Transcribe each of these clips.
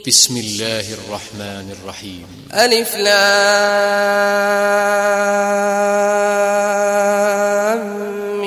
بسم الله الرحمن الرحيم. ألف لام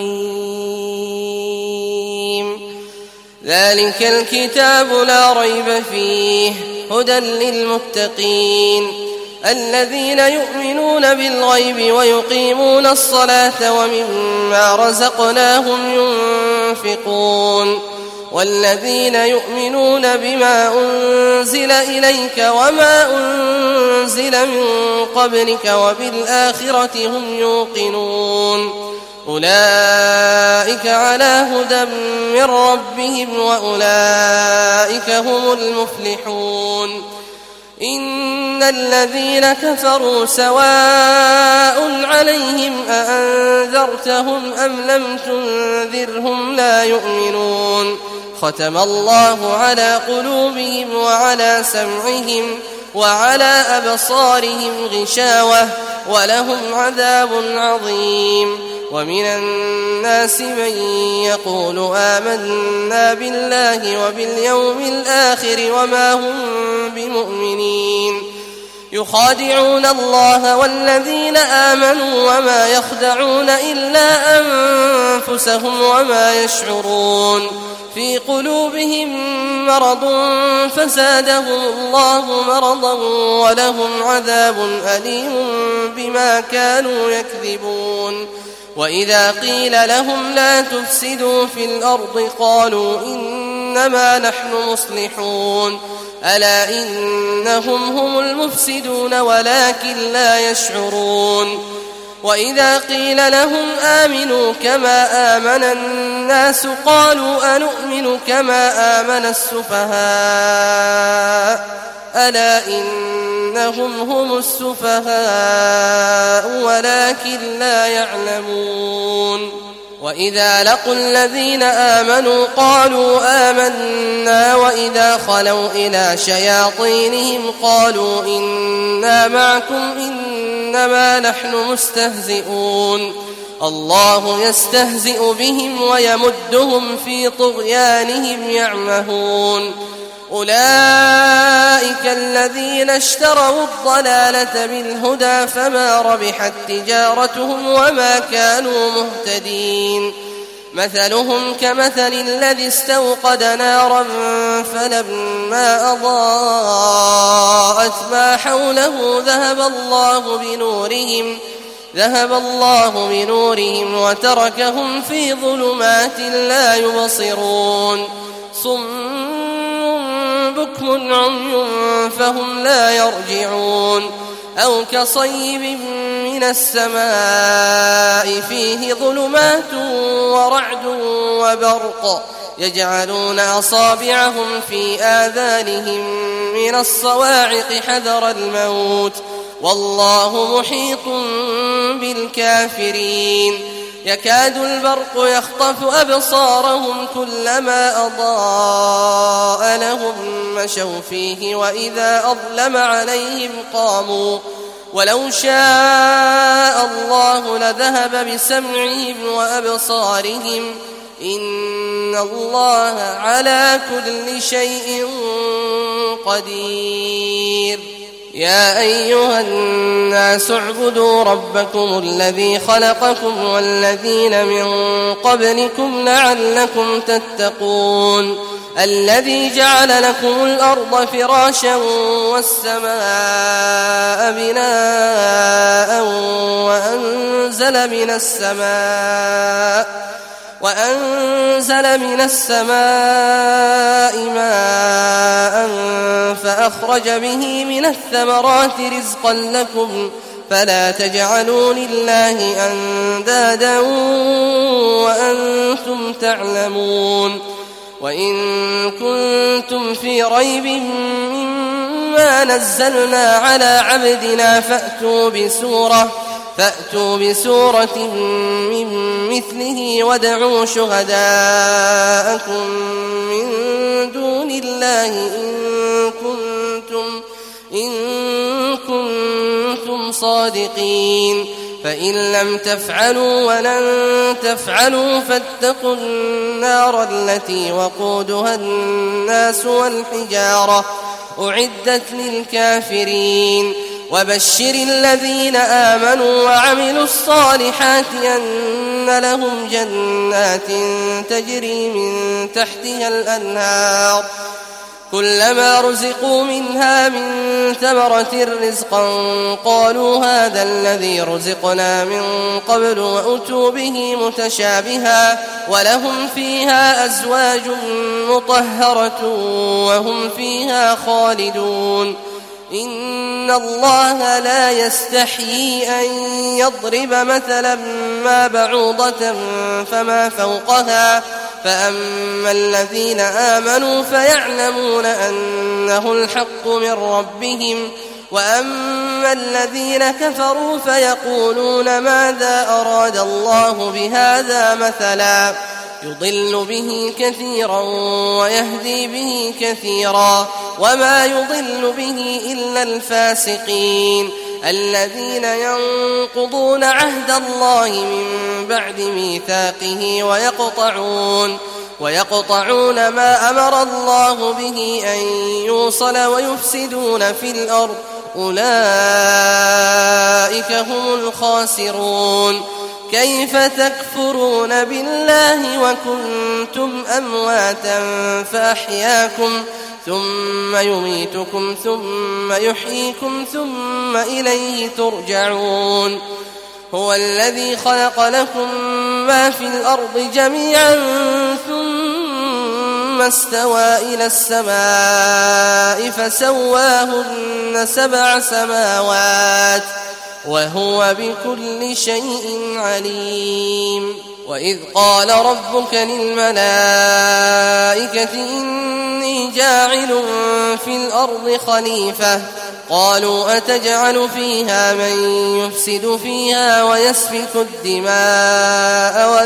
ميم. ذلك الكتاب لا ريب فيه هدى للمتقين الذين يؤمنون بالغيب ويقيمون الصلاة ومما رزقناهم ينفقون والذين يؤمنون بما أنزل إليك وما أنزل من قبلك وبالآخرة هم يوقنون أولئك على هدى من ربهم وأولئك هم المفلحون. إن الذين كفروا سواء عليهم أأنذرتهم أم لم تنذرهم لا يؤمنون ختم الله على قلوبهم وعلى سمعهم وعلى أبصارهم غشاوة ولهم عذاب عظيم. ومن الناس من يقول آمنا بالله وباليوم الآخر وما هم بمؤمنين يخادعون الله والذين آمنوا وما يخدعون إلا أنفسهم وما يشعرون في قلوبهم مرض فزادهم الله مرضا ولهم عذاب أليم بما كانوا يكذبون. وإذا قيل لهم لا تفسدوا في الأرض قالوا إنما نحن مصلحون ألا إنهم هم المفسدون ولكن لا يشعرون. وإذا قيل لهم آمنوا كما آمن الناس قالوا أنؤمن كما آمن السفهاء ألا إنهم هم السفهاء ولكن لا يعلمون. وإذا لقوا الذين آمنوا قالوا آمنا وإذا خلوا إلى شياطينهم قالوا إنا معكم إنما نحن مستهزئون الله يستهزئ بهم ويمدهم في طغيانهم يعمهون. أولئك الذين اشتروا الضلالة بالهدى فما ربحت تجارتهم وما كانوا مهتدين. مثلهم كمثل الذي استوقد نارا فلما أضاءت ما حوله ذهب الله بنورهم وتركهم في ظلمات لا يبصرون صم بكم عمي فهم لا يرجعون. أو كصيب من السماء فيه ظلمات ورعد وبرق يجعلون أصابعهم في آذانهم من الصواعق حذر الموت والله محيط بالكافرين. يكاد البرق يخطف أبصارهم كلما أضاء لهم مشوا فيه وإذا أظلم عليهم قاموا ولو شاء الله لذهب بسمعهم وأبصارهم إن الله على كل شيء قدير. يا أيها الناس اعبدوا ربكم الذي خلقكم والذين من قبلكم لعلكم تتقون الذي جعل لكم الأرض فراشا والسماء بناء وأنزل من السماء ماء فأخرج به من الثمرات رزقا لكم فلا تجعلوا لله أندادا وأنتم تعلمون. وإن كنتم في ريب مما نزلنا على عبدنا فأتوا بسورة من مثله وادعوا شهداءكم من دون الله إن كنتم صادقين. فإن لم تفعلوا ولن تفعلوا فاتقوا النار التي وقودها الناس والحجارة أعدت للكافرين وبشر الذين آمنوا وعملوا الصالحات أن لهم جنات تجري من تحتها الأنهار كلما رزقوا منها من ثمرة رزقا قالوا هذا الذي رزقنا من قبل وأتوا به متشابها ولهم فيها أزواج مطهرة وهم فيها خالدون إن الله لا يستحيي أن يضرب مثلا ما بعوضة فما فوقها فأما الذين آمنوا فيعلمون أنه الحق من ربهم وأما الذين كفروا فيقولون ماذا أراد الله بهذا مثلا يضل به كثيرا ويهدي به كثيرا وما يضل به إلا الفاسقين الذين ينقضون عهد الله من بعد ميثاقه ويقطعون ما أمر الله به أن يوصل ويفسدون في الأرض أولئك هم الخاسرون كيف تكفرون بالله وكنتم أمواتا فأحياكم ثم يميتكم ثم يحييكم ثم إليه ترجعون هو الذي خلق لكم ما في الأرض جميعا ثم استوى إلى السماء فسواهن 7 سماوات وهو بكل شيء عليم وإذ قال ربك للملائكة إني جاعل في الأرض خليفة قالوا أتجعل فيها من يفسد فيها ويسفك الدماء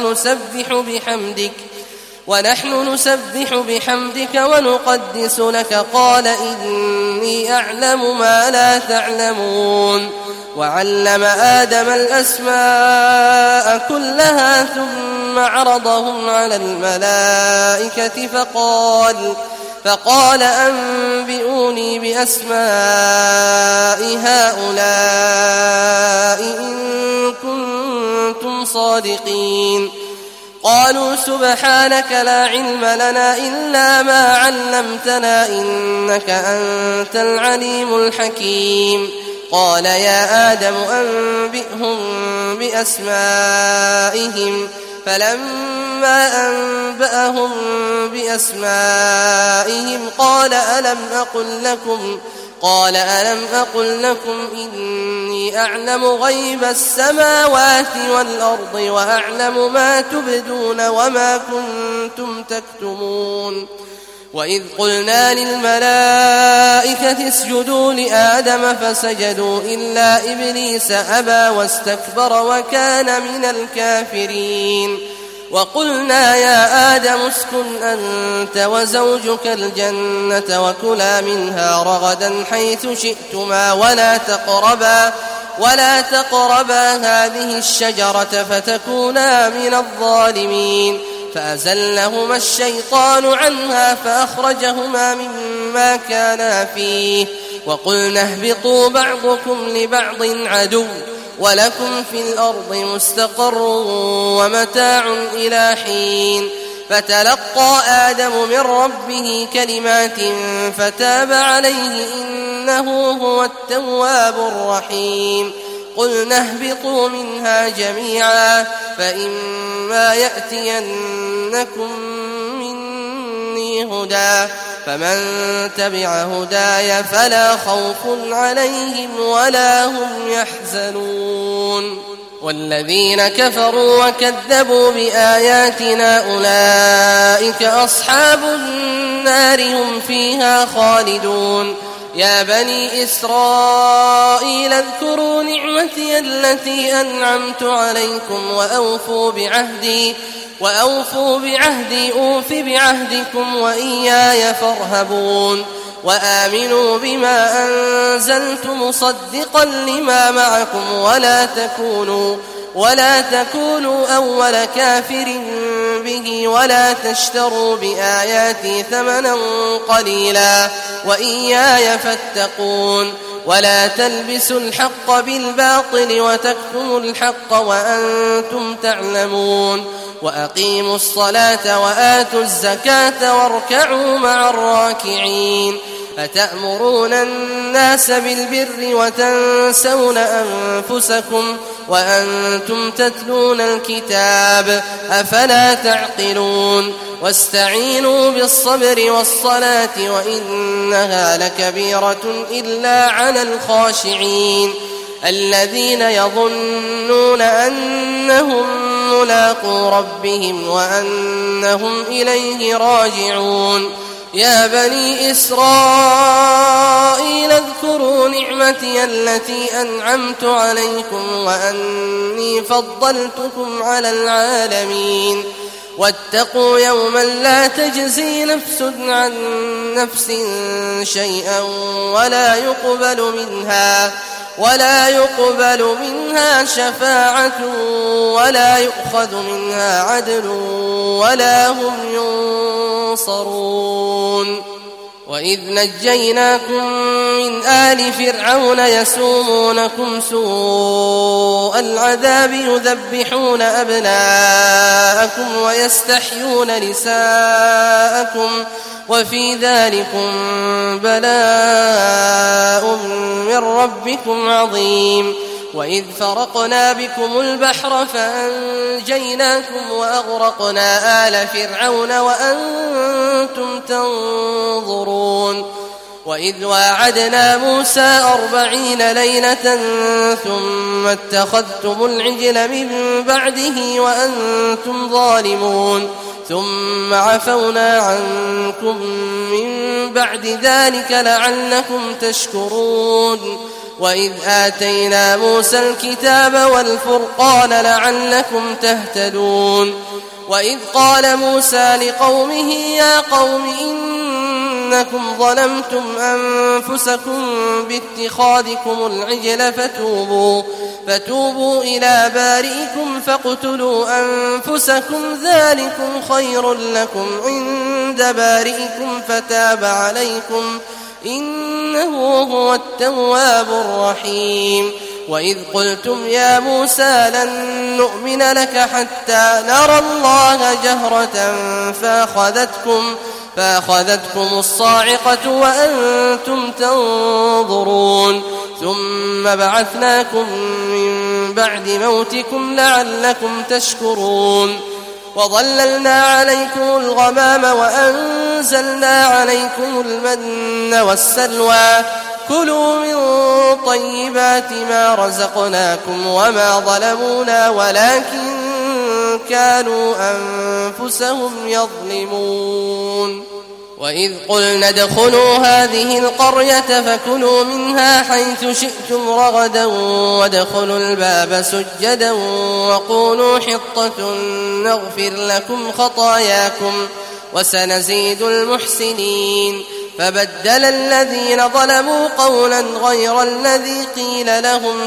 ونحن نسبح بحمدك ونقدس لك قال إني أعلم ما لا تعلمون وعلم آدم الأسماء كلها ثم عرضهم على الملائكة فقال أنبئوني بأسماء هؤلاء إن كنتم صادقين قالوا سبحانك لا علم لنا إلا ما علمتنا إنك أنت العليم الحكيم قال يا آدم أنبئهم بأسمائهم فلما أنبأهم بأسمائهم قال ألم أقل لكم إني أعلم غيب السماوات والأرض وأعلم ما تبدون وما كنتم تكتمون وإذ قلنا للملائكة اسجدوا لآدم فسجدوا إلا إبليس أبى واستكبر وكان من الكافرين وقلنا يا آدم اسكن أنت وزوجك الجنة وكلا منها رغدا حيث شئتما ولا تقربا هذه الشجرة فتكونا من الظالمين فأزلهما الشيطان عنها فأخرجهما مما كانا فيه وقلنا اهبطوا بعضكم لبعض عدو ولكم في الأرض مستقر ومتاع إلى حين فتلقى آدم من ربه كلمات فتاب عليه إنه هو التواب الرحيم قلنا اهبطوا منها جميعا فإما يأتينكم مني هدى فمن تبع هداي فلا خوف عليهم ولا هم يحزنون والذين كفروا وكذبوا بآياتنا أولئك أصحاب النار هم فيها خالدون يا بني إسرائيل اذكروا نعمتي التي أنعمت عليكم وأوفوا بعهدي أوف بعهدكم وإياي فارهبون وآمنوا بما أنزلت مصدقا لما معكم ولا تكونوا أول كافر به ولا تشتروا بآياتي ثمنا قليلا وإياي فاتقون ولا تلبسوا الحق بالباطل وتكتموا الحق وأنتم تعلمون وأقيموا الصلاة وآتوا الزكاة واركعوا مع الراكعين أتأمرون الناس بالبر وتنسون أنفسكم وأنتم تتلون الكتاب أفلا تعقلون واستعينوا بالصبر والصلاة وإنها لكبيرة إلا على الخاشعين الذين يظنون أنهم ملاقو ربهم وأنهم إليه راجعون يا بني إسرائيل اذكروا نعمتي التي أنعمت عليكم وأني فضلتكم على العالمين واتقوا يوما لا تجزي نفس عن نفس شيئا ولا يقبل منها شفاعة ولا يؤخذ منها عدل ولا هم ينصرون وإذ نجيناكم من آل فرعون يسومونكم سوء العذاب يذبحون أبناءكم ويستحيون نساءكم وفي ذلكم بلاء من ربكم عظيم وإذ فرقنا بكم البحر فأنجيناكم وأغرقنا آل فرعون وأنتم تنظرون وإذ واعدنا موسى 40 ليلة ثم اتخذتم العجل من بعده وأنتم ظالمون ثم عفونا عنكم من بعد ذلك لعلكم تشكرون وإذ آتينا موسى الكتاب والفرقان لعلكم تهتدون وإذ قال موسى لقومه يا قوم إنكم ظلمتم أنفسكم باتخاذكم العجل فتوبوا إلى بارئكم فاقتلوا أنفسكم ذلكم خير لكم عند بارئكم فتاب عليكم إنه هو التواب الرحيم وإذ قلتم يا موسى لن نؤمن لك حتى نرى الله جهرة فأخذتكم الصاعقة وأنتم تنظرون ثم بعثناكم من بعد موتكم لعلكم تشكرون وظللنا عليكم الغمام وأنزلنا عليكم المن والسلوى كلوا من طيبات ما رزقناكم وما ظلمونا ولكن كانوا أنفسهم يظلمون وإذ قلنا ادخلوا هذه القرية فكلوا منها حيث شئتم رغدا وادخلوا الباب سجدا وقولوا حطة نغفر لكم خطاياكم وسنزيد المحسنين فبدل الذين ظلموا قولا غير الذي قيل لهم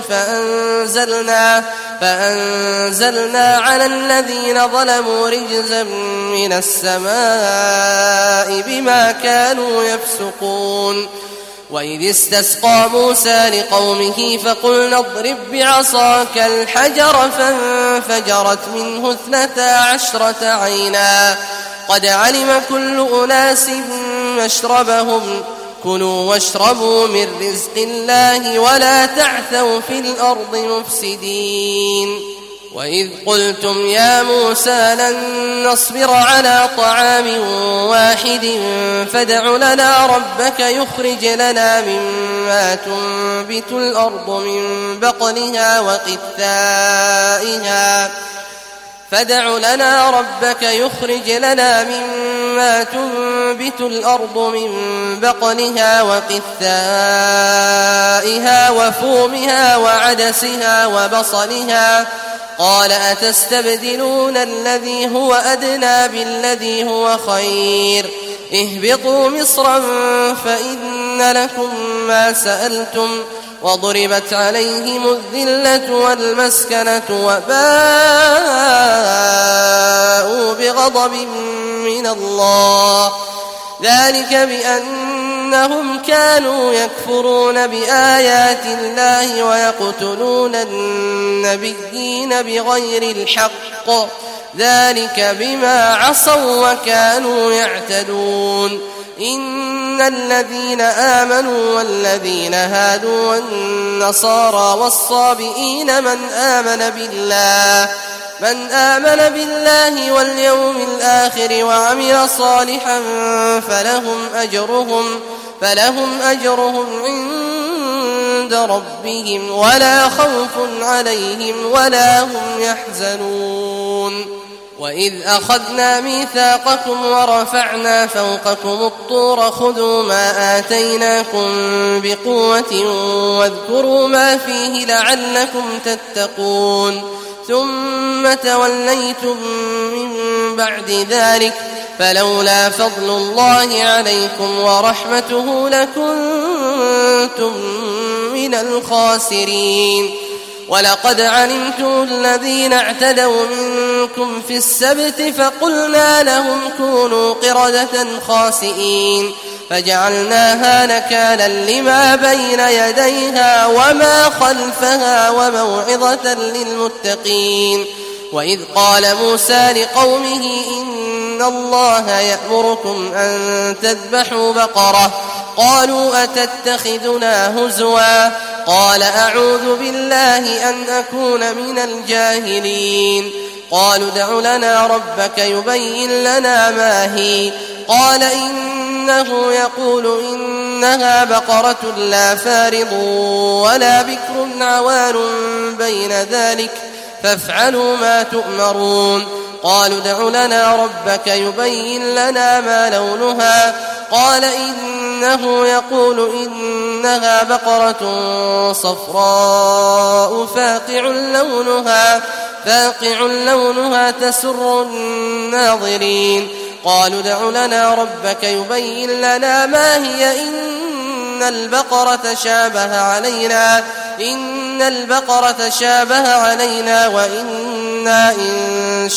فأنزلنا على الذين ظلموا رجزا من السماء بما كانوا يفسقون وإذ استسقى موسى لقومه فقلنا اضرب بعصاك الحجر فانفجرت منه 12 عينا قد علم كل أناس مشربهم كلوا واشربوا من رزق الله ولا تعثوا في الأرض مفسدين وإذ قلتم يا موسى لن نصبر على طعام واحد فادع لنا ربك يخرج لنا مما تنبت الأرض من بقلها وقثائها وفومها وعدسها وبصلها قال أتستبدلون الذي هو أدنى بالذي هو خير اهبطوا مصرا فإن لكم ما سألتم وضربت عليهم الذلة والمسكنة وباءوا بغضب من الله ذلك بأنهم كانوا يكفرون بآيات الله ويقتلون النبيين بغير الحق ذلك بما عصوا وكانوا يعتدون إن الذين آمنوا والذين هادوا والنصارى والصابئين من آمن بالله واليوم الآخر وعمل صالحا فلهم أجرهم عند ربهم ولا خوف عليهم ولا هم يحزنون وإذ أخذنا ميثاقكم ورفعنا فوقكم الطور خذوا ما آتيناكم بقوة واذكروا ما فيه لعلكم تتقون ثم توليتم من بعد ذلك فلولا فضل الله عليكم ورحمته لكنتم من الخاسرين ولقد علمتم الذين اعتدوا منكم في السبت فقلنا لهم كونوا قردة خاسئين فجعلناها نكالا لما بين يديها وما خلفها وموعظة للمتقين وإذ قال موسى لقومه إن الله يأمركم أن تذبحوا بقرة قالوا أتتخذنا هزوا قال أعوذ بالله أن أكون من الجاهلين قالوا ادع لنا ربك يبين لنا ما هي قال إنه يقول إنها بقرة لا فارض ولا بكر عوان بين ذلك فافعلوا ما تؤمرون قالوا ادع لنا ربك يبين لنا ما لونها قال إنه يقول إنها بقرة صفراء فاقع لونها تسر الناظرين قالوا ادع لنا ربك يبين لنا ما هي إن البقرة شابه علينا وإنا إن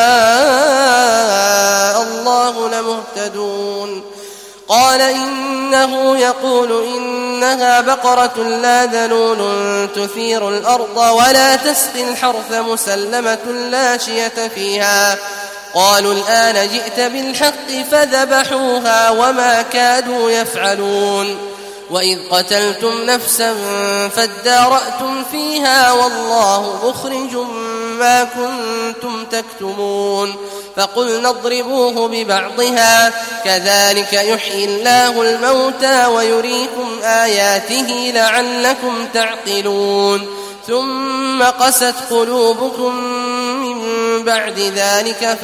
شاء الله لمهتدون قال إنه يقول إنها بقرة لا ذلول تثير الأرض ولا تسقي الحرث مسلمة لا شية فيها قالوا الآن جئت بالحق فذبحوها وما كادوا يفعلون وإذ قتلتم نفسا فادارأتم فيها والله مخرج ما كنتم تكتمون فقلنا اضربوه ببعضها كذلك يحيي الله الموتى ويريكم آياته لعلكم تعقلون ثم قست قلوبكم من بعد ذلك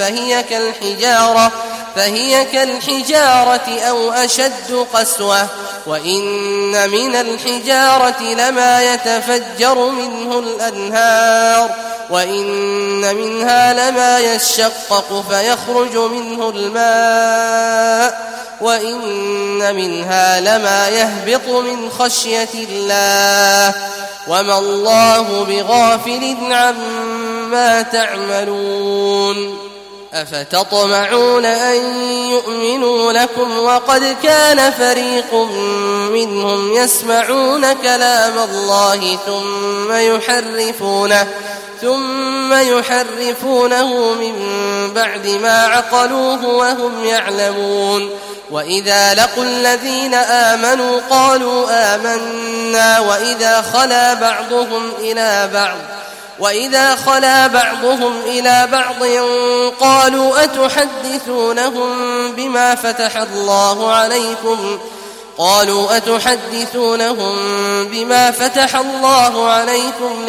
فهي كالحجارة أو أشد قسوة وإن من الحجارة لما يتفجر منه الأنهار وإن منها لما يشقق فيخرج منه الماء وإن منها لما يهبط من خشية الله وما الله بغافل عما تعملون أفتطمعون أن يؤمنوا لكم وقد كان فريق منهم يسمعون كلام الله ثم يحرفونه من بعد ما عقلوه وهم يعلمون وإذا لقوا الذين آمنوا قالوا آمنا وإذا خلا بعضهم إلى بعض قالوا أتحدثونهم بما فتح الله عليكم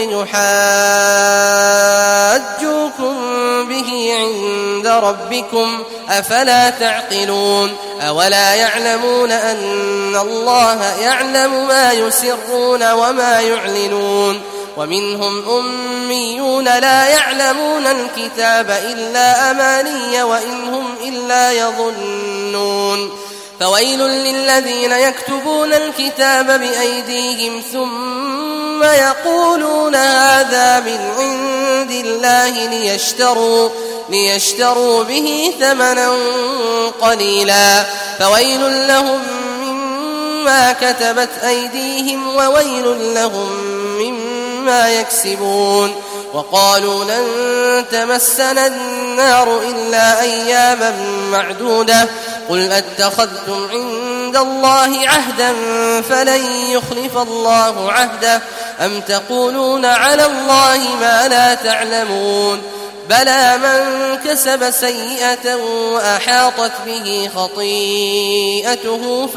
ليحاجوكم به عند ربكم أفلا تعقلون أولا يعلمون أن الله يعلم ما يسرون وما يعلنون ومنهم أميون لا يعلمون الكتاب إلا أماني وإن هم إلا يظنون فويل للذين يكتبون الكتاب بأيديهم ثم يقولون هذا من عند الله ليشتروا به ثمنا قليلا فويل لهم مما كتبت أيديهم وويل لهم مما يكسبون وقالوا لن تمسنا النار إلا أياما معدودة قل أتخذتم عند الله عهدا فلن يخلف الله عهده أم تقولون على الله ما لا تعلمون بلى من كسب سيئة وأحاطت به خطيئته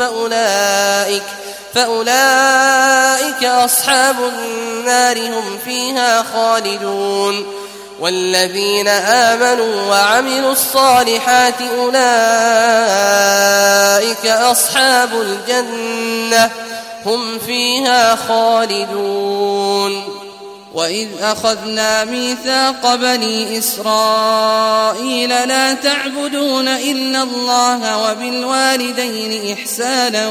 فأولئك أصحاب النار هم فيها خالدون والذين آمنوا وعملوا الصالحات أولئك أصحاب الجنة هم فيها خالدون وإذ أخذنا ميثاق بني إسرائيل لا تعبدون إلا الله وبالوالدين إحسانا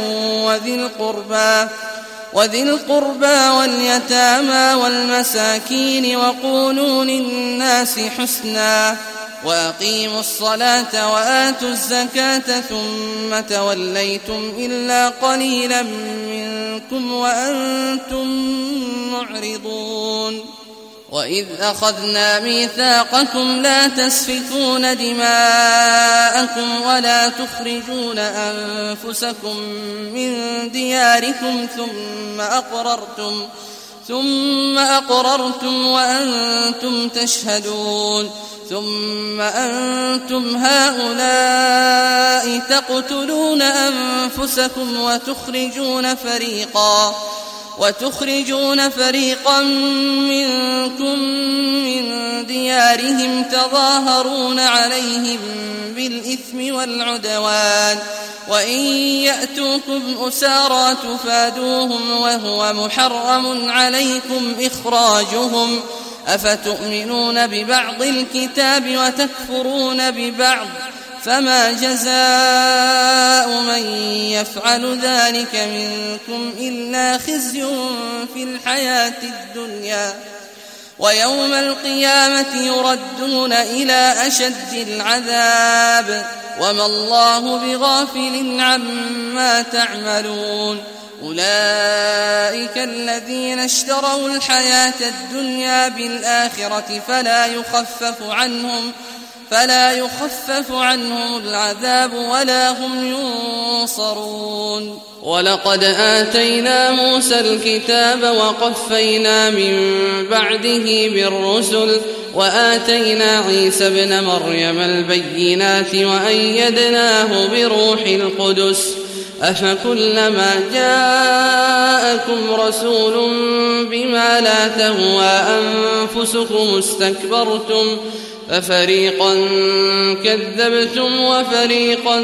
وذي القربى واليتامى والمساكين وقولوا للناس حسنا وأقيموا الصلاة وآتوا الزكاة ثم توليتم إلا قليلا منكم وأنتم معرضون وإذ أخذنا ميثاقكم لا تسفكون دماءكم ولا تخرجون أنفسكم من دياركم ثم أقررتم وأنتم تشهدون ثم أنتم هؤلاء تقتلون أنفسكم وتخرجون فريقا منكم من ديارهم تظاهرون عليهم بالإثم والعدوان وإن يأتوكم أسارى تفادوهم وهو محرم عليكم إخراجهم أفتؤمنون ببعض الكتاب وتكفرون ببعض فما جزاء من يفعل ذلك منكم إلا خزي في الحياة الدنيا ويوم القيامة يردون إلى أشد العذاب وما الله بغافل عما تعملون أولئك الذين اشتروا الحياة الدنيا بالآخرة فلا يخفف عنهم العذاب ولا هم ينصرون ولقد آتينا موسى الكتاب وقفينا من بعده بالرسل وآتينا عيسى ابن مريم البينات وأيدناه بروح القدس أفكلما جاءكم رسول بما لا تهوى أنفسكم استكبرتم ففريقا كذبتم وفريقا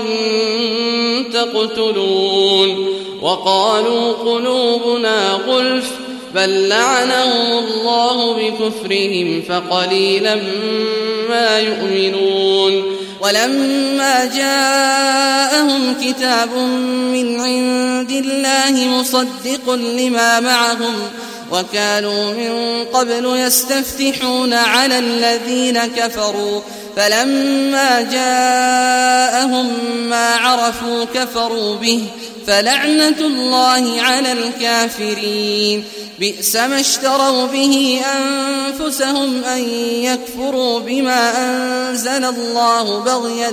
تقتلون وقالوا قلوبنا غلف بل لعنهم الله بكفرهم فقليلا ما يؤمنون ولما جاءهم كتاب من عند الله مصدق لما معهم وكانوا من قبل يستفتحون على الذين كفروا فلما جاءهم ما عرفوا كفروا به فلعنة الله على الكافرين بئس ما اشتروا به أنفسهم أن يكفروا بما أنزل الله بغيا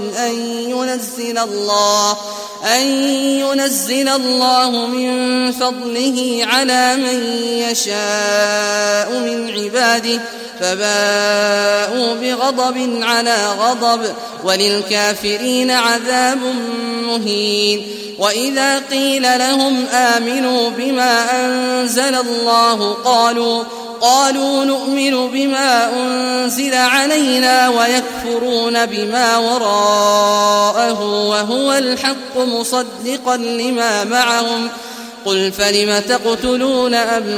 أن ينزل الله من فضله على من يشاء من عباده فباءوا بغضب على غضب وللكافرين عذاب مهين وإذا قيل لهم آمنوا بما أنزل الله قالوا نؤمن بما أنزل علينا ويكفرون بما وراءه وهو الحق مصدقا لما معهم قل فلم تقتلون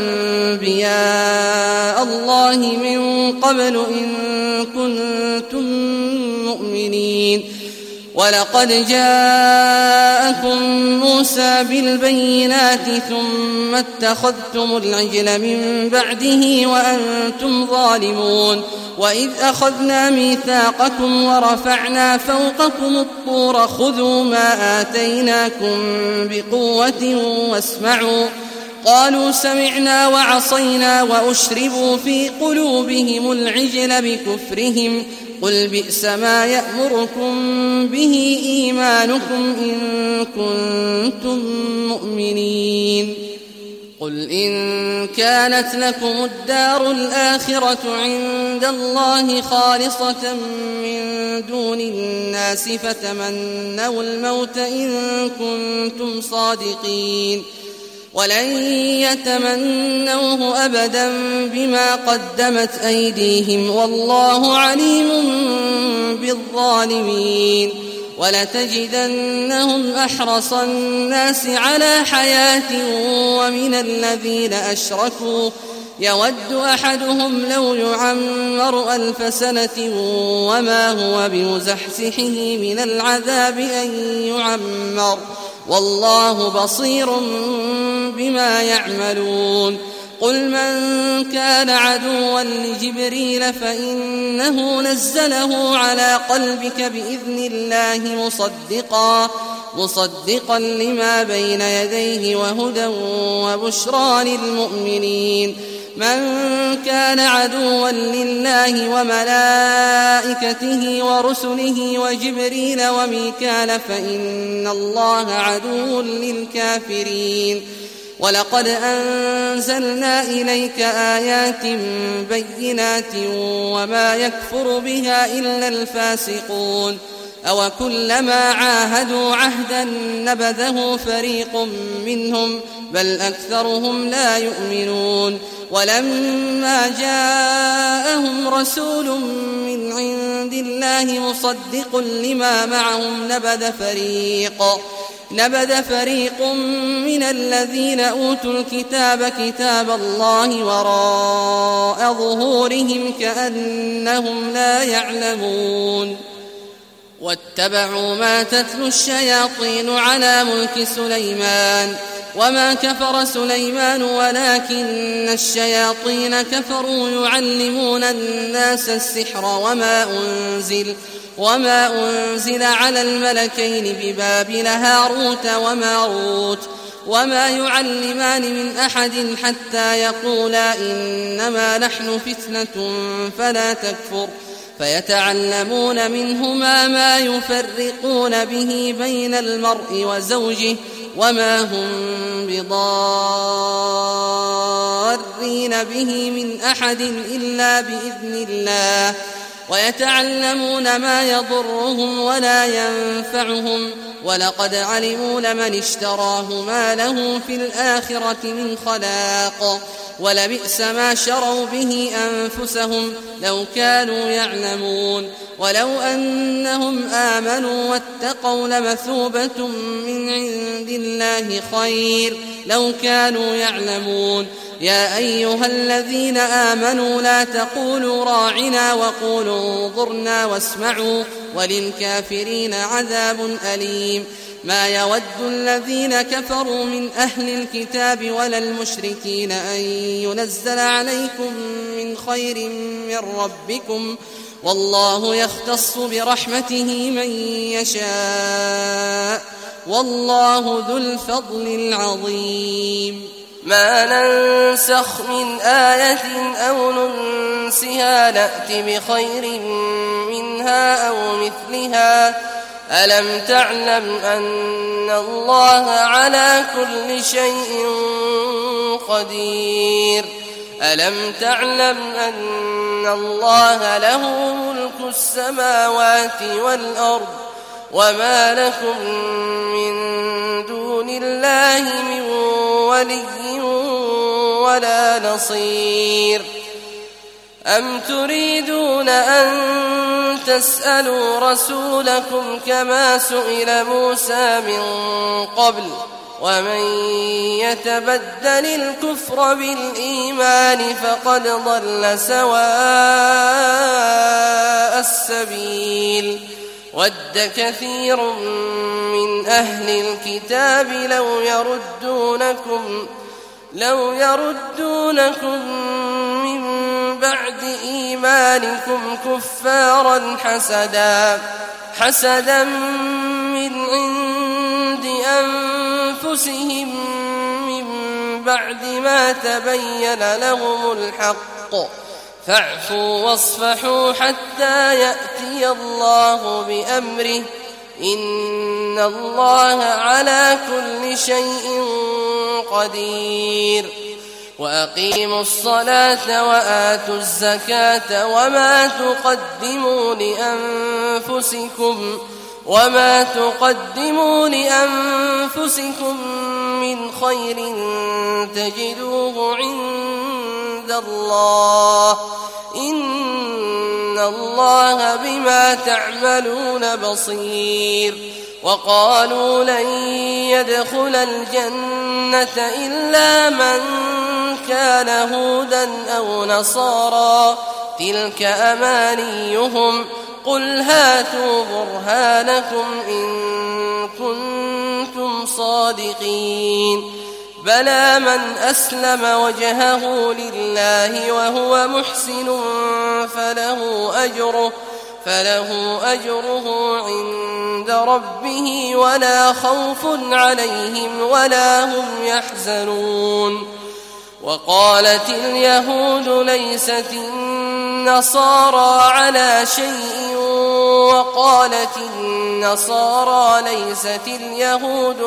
أنبياء الله من قبل إن كنتم مؤمنين ولقد جاءكم موسى بالبينات ثم اتخذتم العجل من بعده وأنتم ظالمون وإذ أخذنا ميثاقكم ورفعنا فوقكم الطور خذوا ما آتيناكم بقوة واسمعوا قالوا سمعنا وعصينا وأشربوا في قلوبهم العجل بكفرهم قل بئس ما يأمركم به إيمانكم إن كنتم مؤمنين قل إن كانت لكم الدار الآخرة عند الله خالصة من دون الناس فتمنوا الموت إن كنتم صادقين ولن يتمنوه أبدا بما قدمت أيديهم والله عليم بالظالمين ولتجدنهم أحرص الناس على حياة ومن الذين أشركوا يود أحدهم لو يعمر 1000 سنة وما هو بمزحزحه من العذاب أن يعمر والله بصير بما يعملون قل من كان عدوا لجبريل فإنه نزله على قلبك بإذن الله مصدقا لما بين يديه وهدى وبشرى للمؤمنين من كان عدوا لله وملائكته ورسله وجبريل وميكال فإن الله عدو للكافرين ولقد أنزلنا إليك آيات بينات وما يكفر بها إلا الفاسقون أوكلما عاهدوا عهدا نبذه فريق منهم بل أكثرهم لا يؤمنون ولما جاءهم رسول من عند الله مصدق لما معهم نبذ فريق من الذين أوتوا الكتاب كتاب الله وراء ظهورهم كأنهم لا يعلمون واتبعوا ما تتلو الشياطين على ملك سليمان وما كفر سليمان ولكن الشياطين كفروا يعلمون الناس السحر وما أنزل على الملكين ببابل هاروت وماروت وما يعلمان من أحد حتى يقولا إنما نحن فتنة فلا تكفر فيتعلمون منهما ما يفرقون به بين المرء وزوجه وما هم بضارين به من أحد إلا بإذن الله ويتعلمون ما يضرهم ولا ينفعهم ولقد علموا لمن اشتراه ما له في الآخرة من خلاق ولبئس ما شروا به أنفسهم لو كانوا يعلمون ولو أنهم آمنوا واتقوا لمثوبة من عند الله خير لو كانوا يعلمون يا أيها الذين آمنوا لا تقولوا راعنا وقولوا انظرنا واسمعوا وللكافرين عذاب أليم ما يود الذين كفروا من أهل الكتاب ولا المشركين أن ينزل عليكم من خير من ربكم والله يختص برحمته من يشاء والله ذو الفضل العظيم ما ننسخ من آية أو ننسها نأت بخير منها أو مثلها ألم تعلم أن الله على كل شيء قدير ألم تعلم أن الله له ملك السماوات والأرض وما لكم من دون الله من ولي ولا نصير أم تريدون أن تسألوا رسولكم كما سئل موسى من قبل ومن يتبدل الكفر بالإيمان فقد ضل سواء السبيل ود كثير من أهل الكتاب لو يردونكم من بعد إيمانكم كفارا حسدا من عند أنفسهم من بعد ما تبين لهم الحق فاعفوا واصفحوا حتى يأتي الله بأمره إن الله على كل شيء قدير وأقيموا الصلاة وآتوا الزكاة وما تقدموا لأنفسكم من خير تجدوه عند الله إن الله بما تعملون بصير وقالوا لن يدخل الجنة إلا من كان هودا أو نصارى تلك أمانيهم قل هاتوا برهانكم إن كنتم صادقين بلى من أسلم وجهه لله وهو محسن فله أجره عند ربه ولا خوف عليهم ولا هم يحزنون وقالت اليهود ليست النصارى على شيء وقالت النصارى ليست اليهود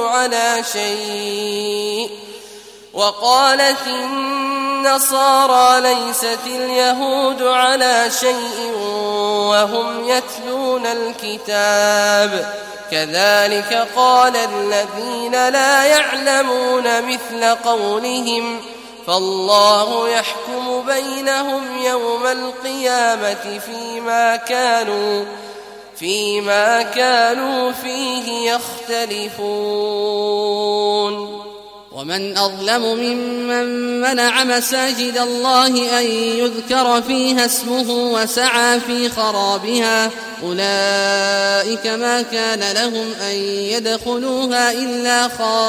على شيء وهم يتلون الكتاب كذلك قال الذين لا يعلمون مثل قولهم فالله يحكم بينهم يوم القيامة فيما كانوا فيه يختلفون ومن أظلم ممن منع مساجد الله أن يذكر فيها اسمه وسعى في خرابها أولئك ما كان لهم أن يدخلوها إلا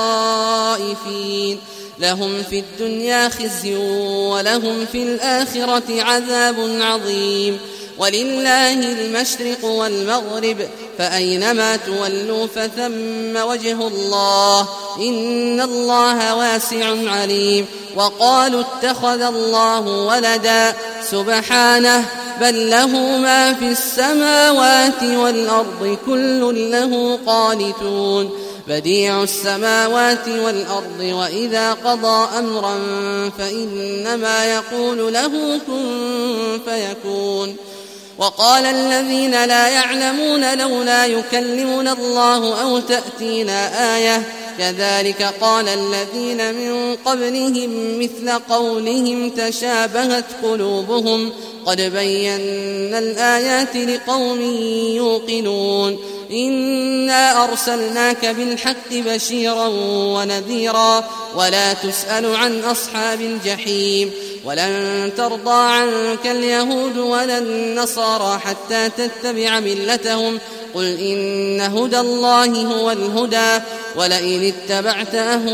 خائفين لهم في الدنيا خزي ولهم في الآخرة عذاب عظيم ولله المشرق والمغرب فأينما تولوا فثم وجه الله إن الله واسع عليم وقالوا اتخذ الله ولدا سبحانه بل له ما في السماوات والأرض كل له قانتون بديع السماوات والأرض وإذا قضى أمرا فإنما يقول له كن فيكون وقال الذين لا يعلمون لولا يكلمنا الله أو تأتينا آية كذلك قال الذين من قبلهم مثل قولهم تشابهت قلوبهم قد بينا الآيات لقوم يوقنون إنا أرسلناك بالحق بشيرا ونذيرا ولا تسأل عن أصحاب الجحيم ولن ترضى عنك اليهود ولا النصارى حتى تتبع ملتهم قل إن هدى الله هو الهدى ولئن اتبعت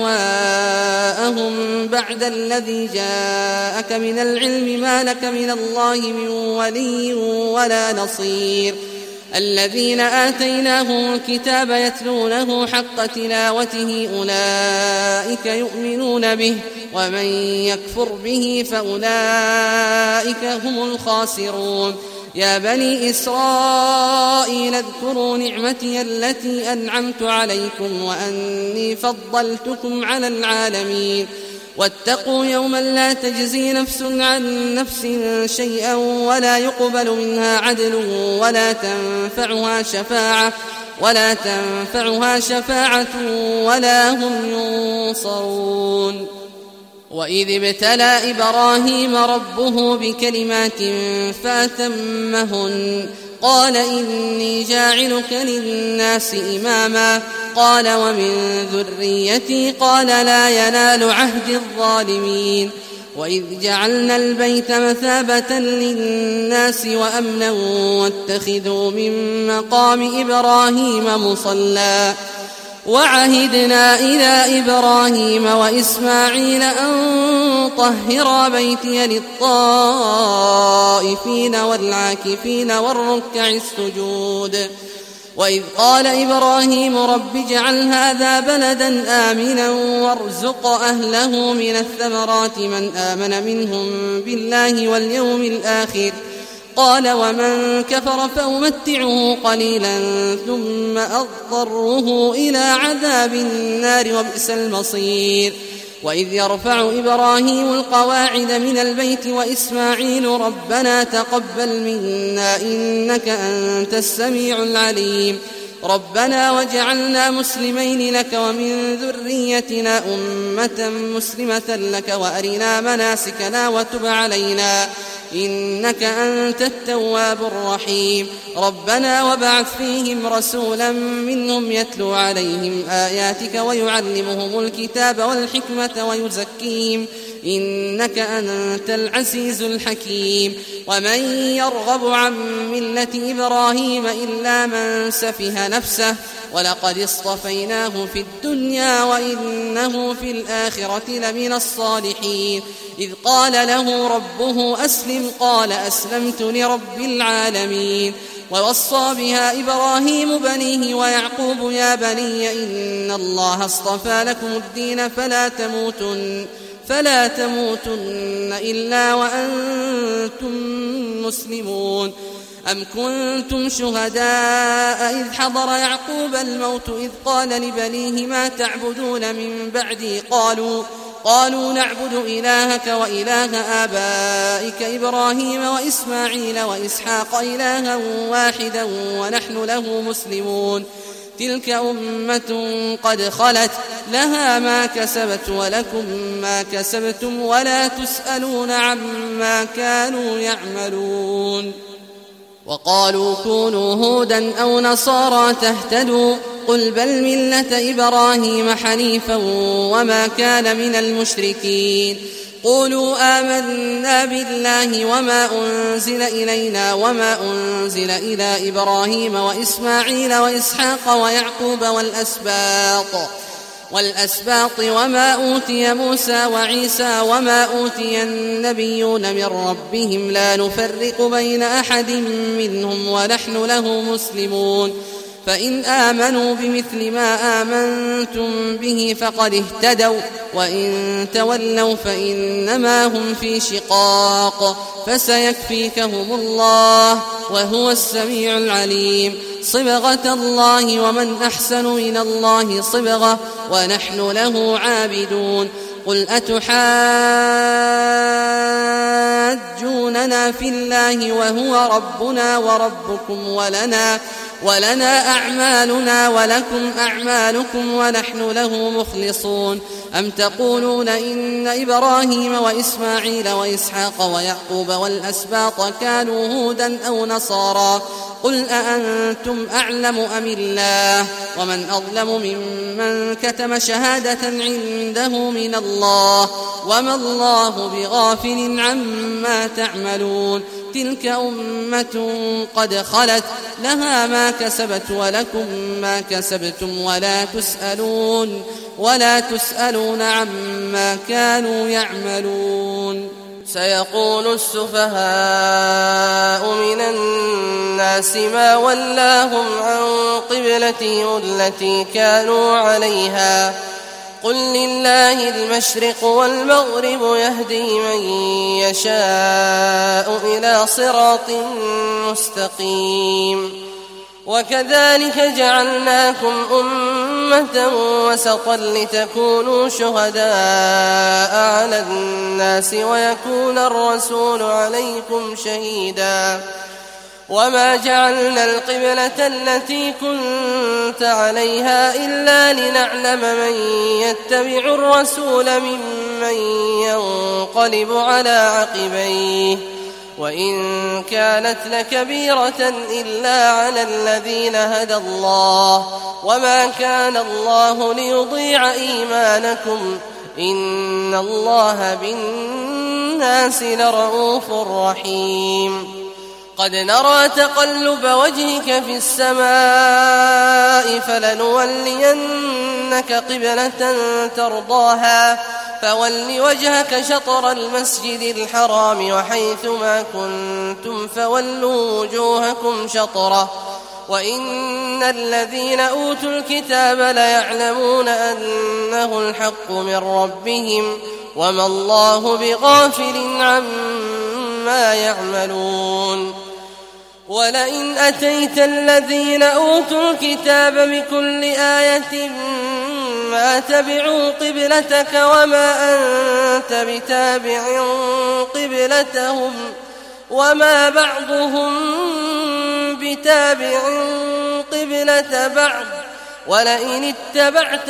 أهواءهم بعد الذي جاءك من العلم ما لك من الله من ولي ولا نصير الذين آتيناهم الكتاب يتلونه حق تلاوته أولئك يؤمنون به ومن يكفر به فأولئك هم الخاسرون يا بني إسرائيل اذكروا نعمتي التي أنعمت عليكم وأني فضلتكم على العالمين واتقوا يوما لا تجزي نفس عن نفس شيئا ولا يقبل منها عدل ولا تنفعها شفاعة ولا هم ينصرون وإذ ابتلى إبراهيم ربه بكلمات فأتمهن قال إني جاعلك للناس إماما قال ومن ذريتي قال لا ينال عهد الظالمين وإذ جعلنا البيت مثابة للناس وأمنا واتخذوا من مقام إبراهيم مصلى وعهدنا إلى إبراهيم وإسماعيل أن طهرا بيتي للطائفين والعاكفين والركع السجود وإذ قال إبراهيم رب اجعل هذا بلدا آمنا وارزق أهله من الثمرات من آمن منهم بالله واليوم الآخر قال ومن كفر فأمتعه قليلا ثم أضطره إلى عذاب النار وبئس المصير وإذ يرفع إبراهيم القواعد من البيت وإسماعيل ربنا تقبل منا إنك أنت السميع العليم ربنا واجعلنا مسلمين لك ومن ذريتنا أمة مسلمة لك وأرنا مناسكنا وتب علينا إنك أنت التواب الرحيم ربنا وابعث فيهم رسولا منهم يتلو عليهم آياتك ويعلمهم الكتاب والحكمة ويزكيهم إنك أنت العزيز الحكيم ومن يرغب عن ملة إبراهيم إلا من سفه نفسه ولقد اصطفيناه في الدنيا وإنه في الآخرة لمن الصالحين إذ قال له ربه أسلم قال أسلمت لرب العالمين ووصى بها إبراهيم بنيه ويعقوب يا بني إن الله اصطفى لكم الدين فلا تموتن إلا وأنتم مسلمون أم كنتم شهداء إذ حضر يعقوب الموت إذ قال لبنيه ما تعبدون من بعدي قالوا نعبد إلهك وإله آبائك إبراهيم وإسماعيل وإسحاق إلها واحدا ونحن له مسلمون تلك أمة قد خلت لها ما كسبت ولكم ما كسبتم ولا تسألون عما كانوا يعملون وقالوا كونوا هودا أو نصارى تهتدوا قل بل ملة إبراهيم حنيفا وما كان من المشركين قولوا آمنا بالله وما أنزل إلينا وما أنزل إلى إبراهيم وإسماعيل وإسحاق ويعقوب والأسباط وما أوتي موسى وعيسى وما أوتي النبيون من ربهم لا نفرق بين أحد منهم ونحن له مسلمون فإن آمنوا بمثل ما آمنتم به فقد اهتدوا وإن تولوا فإنما هم في شقاق فسيكفيكهم الله وهو السميع العليم صبغة الله ومن أحسن من الله صبغة ونحن له عابدون قل أتحاجوننا في الله وهو ربنا وربكم ولنا أعمالنا ولكم أعمالكم ونحن له مخلصون أم تقولون إن إبراهيم وإسماعيل وإسحاق ويعقوب والأسباط كانوا هودا أو نصارى قل أأنتم أعلم أم الله ومن أظلم ممن كتم شهادة عنده من الله وما الله بغافل عما تعملون تلك أمة قد خلت لها ما كسبت ولكم ما كسبتم ولا تسألون عما كانوا يعملون سيقول السفهاء من الناس ما ولاهم عن قبلتهم التي كانوا عليها قل لله المشرق والمغرب يهدي من يشاء إلى صراط مستقيم وكذلك جعلناكم أمة وسطا لتكونوا شهداء على الناس ويكون الرسول عليكم شهيدا وما جعلنا القبلة التي كنت عليها إلا لنعلم من يتبع الرسول ممن ينقلب على عقبيه وإن كانت لكبيرة إلا على الذين هدى الله وما كان الله ليضيع إيمانكم إن الله بالناس بالناس لرؤوف رحيم قد نرى تقلب وجهك في السماء فلنولينك قبلة ترضاها فول وجهك شطر المسجد الحرام وحيثما كنتم فولوا وجوهكم شطره وإن الذين أوتوا الكتاب ليعلمون أنه الحق من ربهم وما الله بغافل عما يعملون ولئن أتيت الذين أوتوا الكتاب بكل آية ما تبعوا قبلتك وما أنت بتابع قبلتهم وما بعضهم بتابع قبلة بعض ولئن اتبعت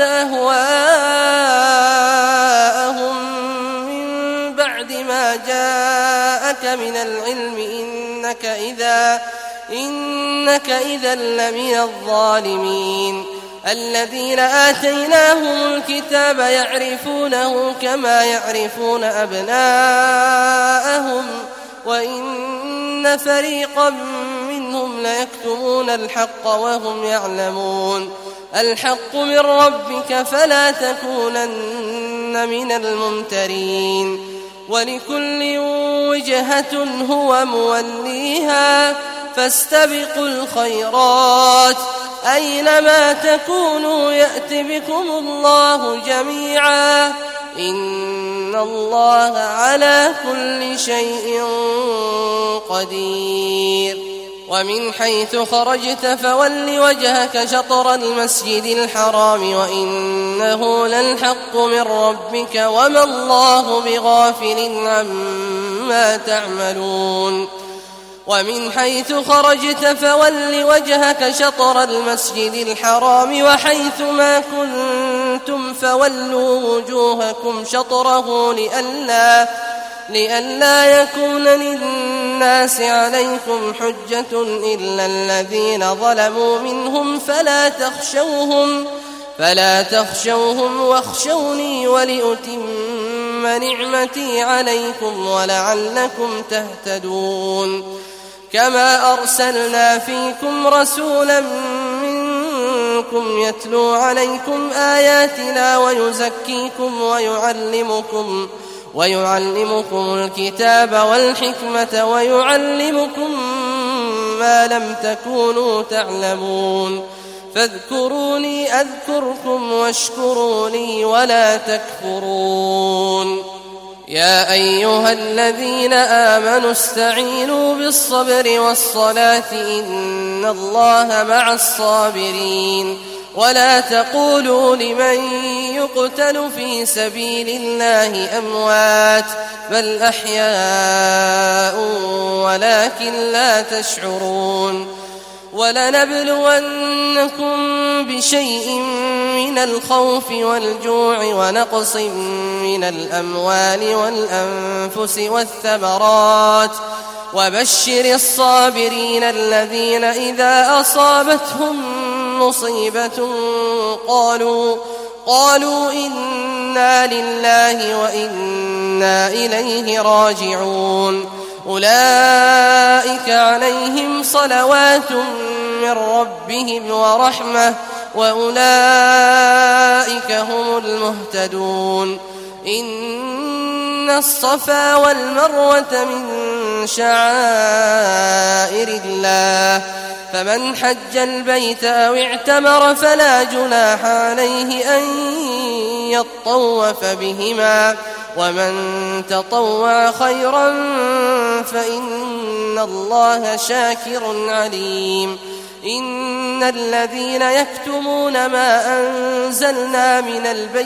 أهواءهم من بعد ما جاءك من العلم إنك إذا لمن الظالمين الذين آتيناهم الكتاب يعرفونه كما يعرفون أبناءهم وإن فريقا منهم ليكتمون الحق وهم يعلمون الحق من ربك فلا تكونن من الممترين ولكل وجهة هو موليها فاستبقوا الخيرات أينما تكونوا يأت بكم الله جميعا إن الله على كل شيء قدير ومن حيث خرجت فول وجهك شطر المسجد الحرام وإنه للحق من ربك وما الله بغافل عما تعملون ومن حيث خرجت فول وجهك شطر المسجد الحرام وحيثما كنتم فولوا وجوهكم شطره لئلا يكون للناس عليكم حجة إلا الذين ظلموا منهم فلا تخشوهم واخشوني ولأتم نعمتي عليكم ولعلكم تهتدون كما أرسلنا فيكم رسولا منكم يتلو عليكم آياتنا ويزكيكم ويعلمكم الكتاب والحكمة ويعلمكم ما لم تكونوا تعلمون فاذكروني أذكركم واشكروا لي ولا تكفرون يا أيها الذين آمنوا استعينوا بالصبر والصلاة إن الله مع الصابرين ولا تقولوا لمن يقتل في سبيل الله أموات بل أحياء ولكن لا تشعرون ولنبلونكم بشيء من الخوف والجوع ونقص من الأموال والأنفس والثمرات وبشر الصابرين الذين إذا أصابتهم مصيبة قالوا إنا لله وإنا إليه راجعون أولئك عليهم صلوات من ربهم ورحمة وأولئك هم المهتدون إن الصفا والمروة من شعائر الله فمن حج البيت أو اعتمر فلا جناح عليه أن يطوف بهما ومن تطوع خيرا فإن الله شاكر عليم إن الذين يكتمون ما أنزلنا من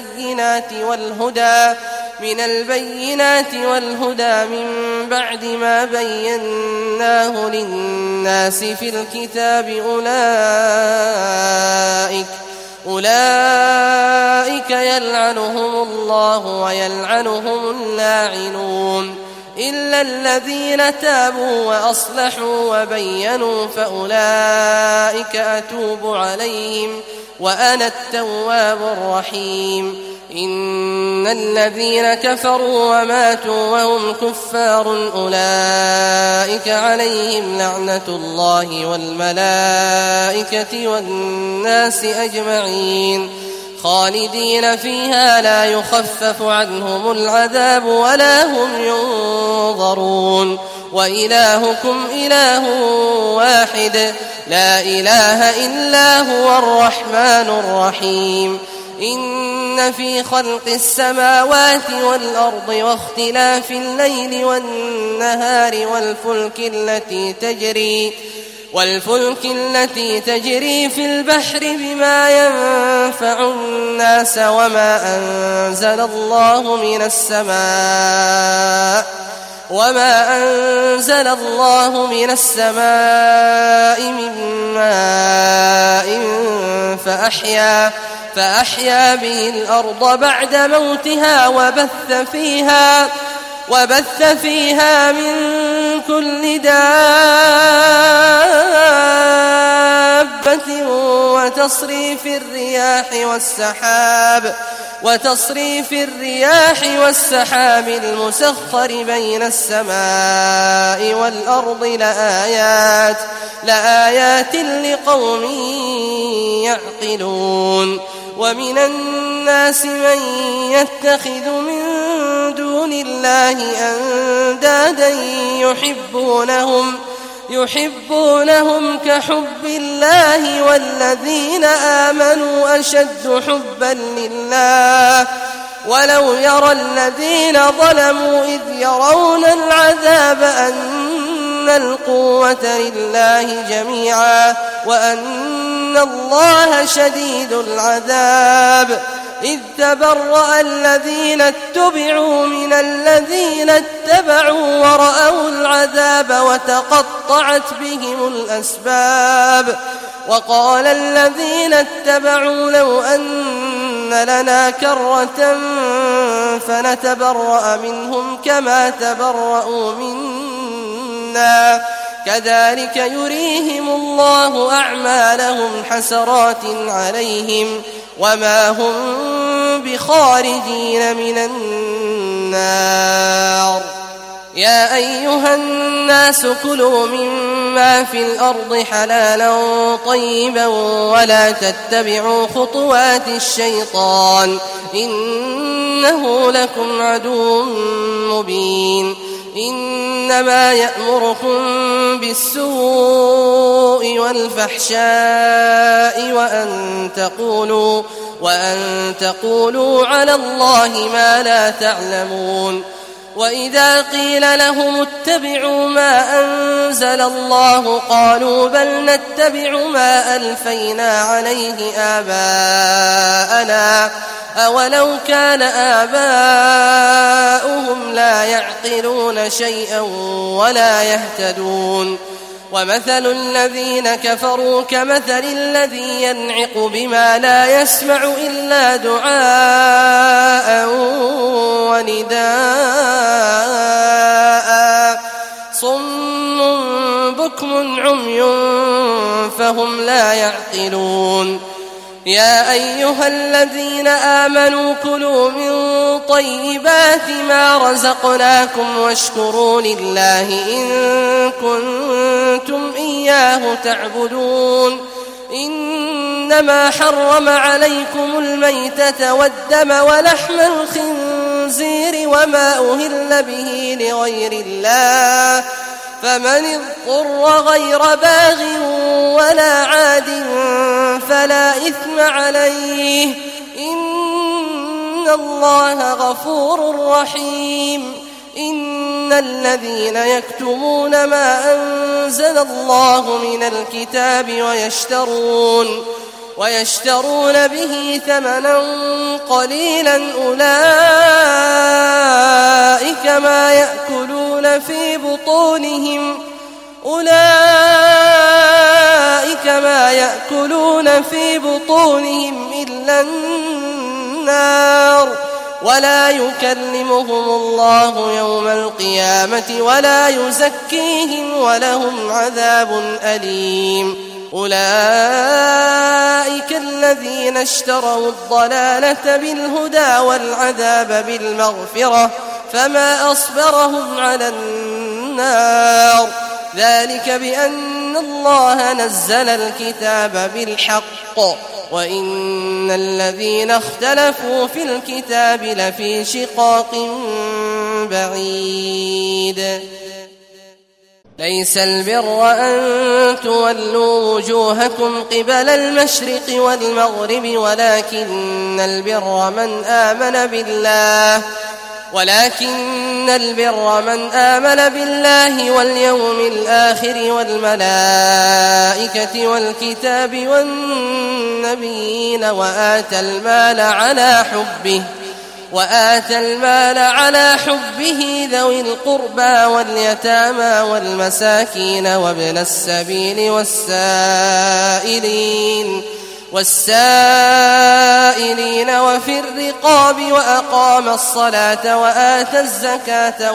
البينات والهدى من بعد ما بيناه للناس في الكتاب أولئك يلعنهم الله ويلعنهم اللاعنون إلا الذين تابوا وأصلحوا وبينوا فأولئك أتوب عليهم وأنا التواب الرحيم إن الذين كفروا وماتوا وهم كفار أولئك عليهم لعنة الله والملائكة والناس أجمعين خالدين فيها لا يخفف عنهم العذاب ولا هم ينظرون وإلهكم إله واحد لا إله إلا هو الرحمن الرحيم إن في خلق السماوات والأرض واختلاف الليل والنهار والفلك التي تجري في البحر بما ينفع الناس وما أنزل الله من السماء من ماء فأحيا به الأرض بعد موتها وبث فيها من كل دابة وتصريف الرياح والسحاب المسخر بين السماء والأرض لآيات لقوم يعقلون ومن الناس من يتخذ من دون الله أندادا يحبونهم كحب الله والذين آمنوا أشد حبا لله ولو يرى الذين ظلموا إذ يرون العذاب أن القوة لله جميعا وأن الله شديد العذاب إذ تبرأ الذين اتبعوا من الذين اتبعوا ورأوا العذاب وتقطعت بهم الأسباب وقال الذين اتبعوا لو أن لنا كرة فنتبرأ منهم كما تبرأوا منا كذلك يريهم الله أعمالهم حسرات عليهم وما هم بخارجين من النار يا أيها الناس كلوا مما في الأرض حلالا طيبا ولا تتبعوا خطوات الشيطان إنه لكم عدو مبين إنما يأمركم بالسوء والفحشاء وأن تقولوا على الله ما لا تعلمون وإذا قيل لهم اتبعوا ما أنزل الله قالوا بل نتبع ما ألفينا عليه آباءنا أولو كان آباؤهم لا يعقلون شيئا ولا يهتدون ومثل الذين كفروا كمثل الذي ينعق بما لا يسمع إلا دعاء ونداء صم بكم عمي فهم لا يعقلون يا أيها الذين آمنوا كلوا من طيبات ما رزقناكم واشكروا لله إن كنتم إياه تعبدون إنما حرم عليكم الميتة والدم ولحم الخنزير وما أهل به لغير الله فمن اضطر غير باغ ولا عاد فلا إثم عليه إن الله غفور رحيم إن الذين يكتمون ما أنزل الله من الكتاب ويشترون به ثمنا قليلا أولئك ما يأكلون في بطونهم إلا النار ولا يكلمهم الله يوم القيامة ولا يزكيهم ولهم عذاب أليم أولئك الذين اشتروا الضلالة بالهدى والعذاب بالمغفرة فما أصبرهم على النار ذلك بأن الله نزل الكتاب بالحق وإن الذين اختلفوا في الكتاب لفي شقاق بعيد ليس البر أن تولوا وجوهكم قبل المشرق والمغرب ولكن البر من آمن بالله واليوم الآخر والملائكة والكتاب والنبيين وآتى المال على حبه ذوي القربى واليتامى والمساكين وابن السبيل والسائلين وفي الرقاب وأقام الصلاة وآتى الزكاة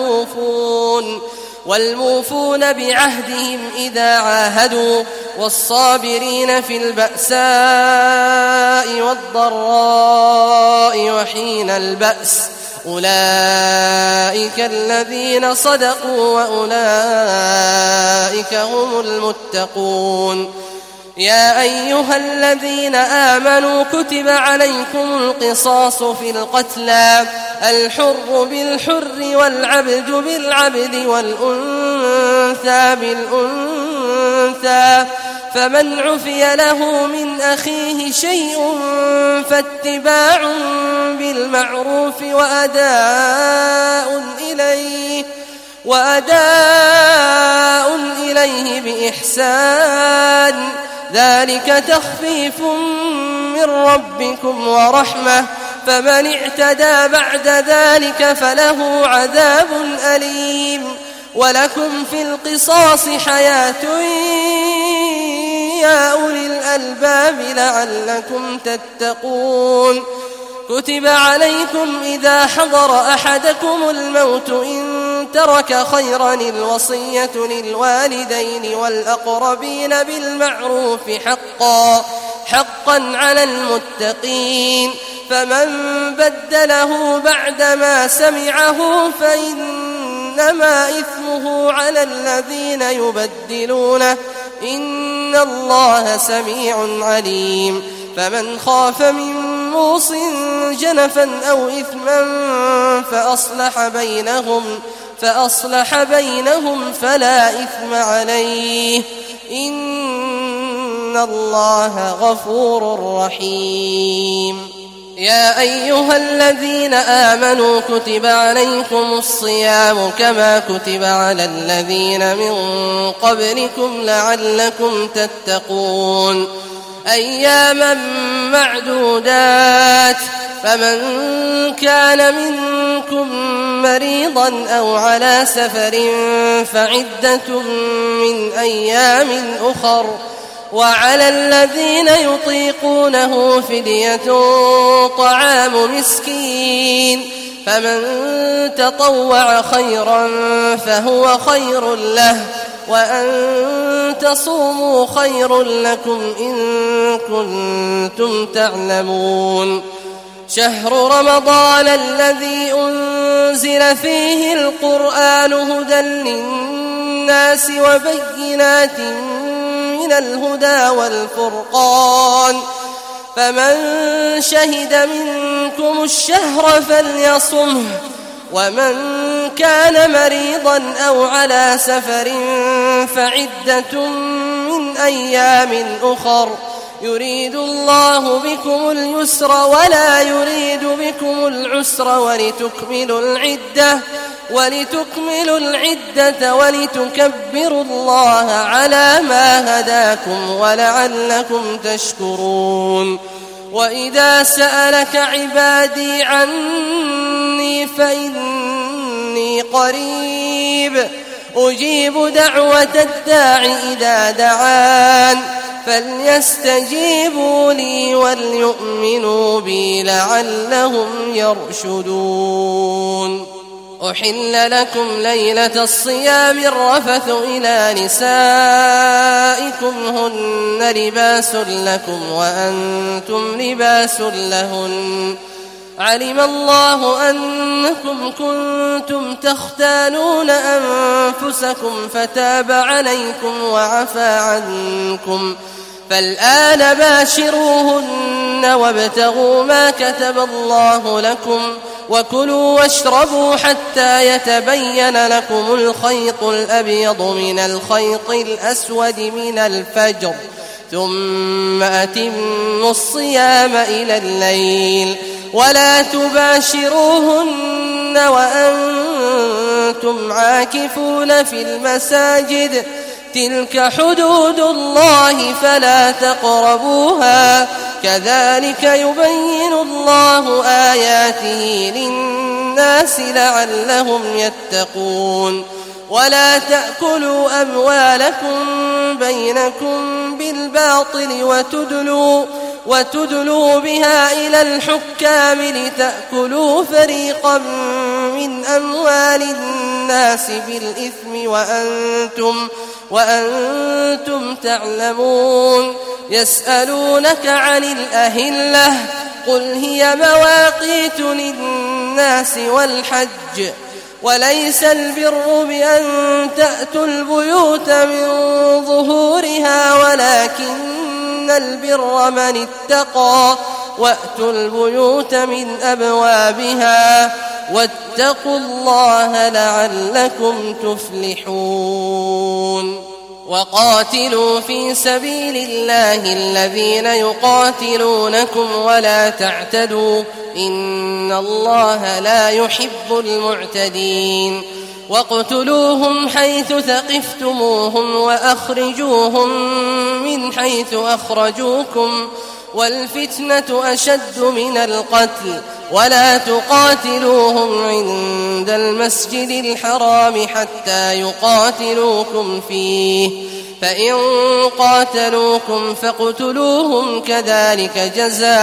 والموفون بعهدهم إذا عاهدوا والصابرين في البأساء والضراء وحين البأس أولئك الذين صدقوا وأولئك هم المتقون يا أيها الذين آمنوا كتب عليكم القصاص في القتلى الحر بالحر والعبد بالعبد والأنثى بالأنثى فمن عفي له من أخيه شيء فاتباع بالمعروف وأداء إليه بإحسان ذلك تخفيف من ربكم ورحمة فمن اعتدى بعد ذلك فله عذاب أليم ولكم في القصاص حياة يا أولي الألباب لعلكم تتقون كتب عليكم إذا حضر أحدكم الموت إن ترك خيرا الوصية للوالدين والأقربين بالمعروف حقا على المتقين فمن بدله بعدما سمعه فإنما إثمه على الذين يبدلونه إن الله سميع عليم فمن خاف من موص جنفا أو إثما فأصلح بينهم فلا إثم عليه إن الله غفور رحيم يا أيها الذين آمنوا كتب عليكم الصيام كما كتب على الذين من قبلكم لعلكم تتقون أياما معدودات فمن كان منكم مريضا أو على سفر فعدة من أيام أخر وعلى الذين يطيقونه فدية طعام مسكين فمن تطوع خيرا فهو خير له وأن تصوموا خير لكم إن كنتم تعلمون شهر رمضان الذي أنزل فيه القرآن هدى للناس وبينات من الهدى والفرقان فمن شهد منكم الشهر فليصمه ومن كان مريضا أو على سفر فعدة من أيام أخر يريد الله بكم اليسر ولا يريد بكم العسر ولتكملوا العدة ولتكبروا الله على ما هداكم ولعلكم تشكرون وإذا سألك عبادي عني فإني قريب أجيب دعوة الداع إذا دعان فليستجيبوا لي وليؤمنوا بي لعلهم يرشدون أحل لكم ليلة الصيام الرفث إلى نسائكم هن لباس لكم وأنتم لباس لهن علم الله أنكم كنتم تختانون أنفسكم فتاب عليكم وعفى عنكم فالآن باشروهن وابتغوا ما كتب الله لكم وكلوا واشربوا حتى يتبين لكم الخيط الأبيض من الخيط الأسود من الفجر ثم أتموا الصيام إلى الليل ولا تباشروهن وأنتم عاكفون في المساجد تلك حدود الله فلا تقربوها كذلك يبين الله آياته للناس لعلهم يتقون ولا تأكلوا أموالكم بينكم بالباطل وتدلوا بها إلى الحكام لتأكلوا فريقا من أموال الناس بالإثم وأنتم تعلمون يسألونك عن الأهلة قل هي مواقيت للناس والحج وليس البر بأن تأتوا البيوت من ظهورها ولكن البر من اتقى وأتوا البيوت من أبوابها واتقوا الله لعلكم تفلحون وقاتلوا في سبيل الله الذين يقاتلونكم ولا تعتدوا إن الله لا يحب المعتدين واقتلوهم حيث ثقفتموهم وأخرجوهم من حيث أخرجوكم والفتنة أشد من القتل ولا تقاتلوهم عند المسجد الحرام حتى يقاتلوكم فيه فإن قاتلوكم فاقتلوهم كذلك جزاء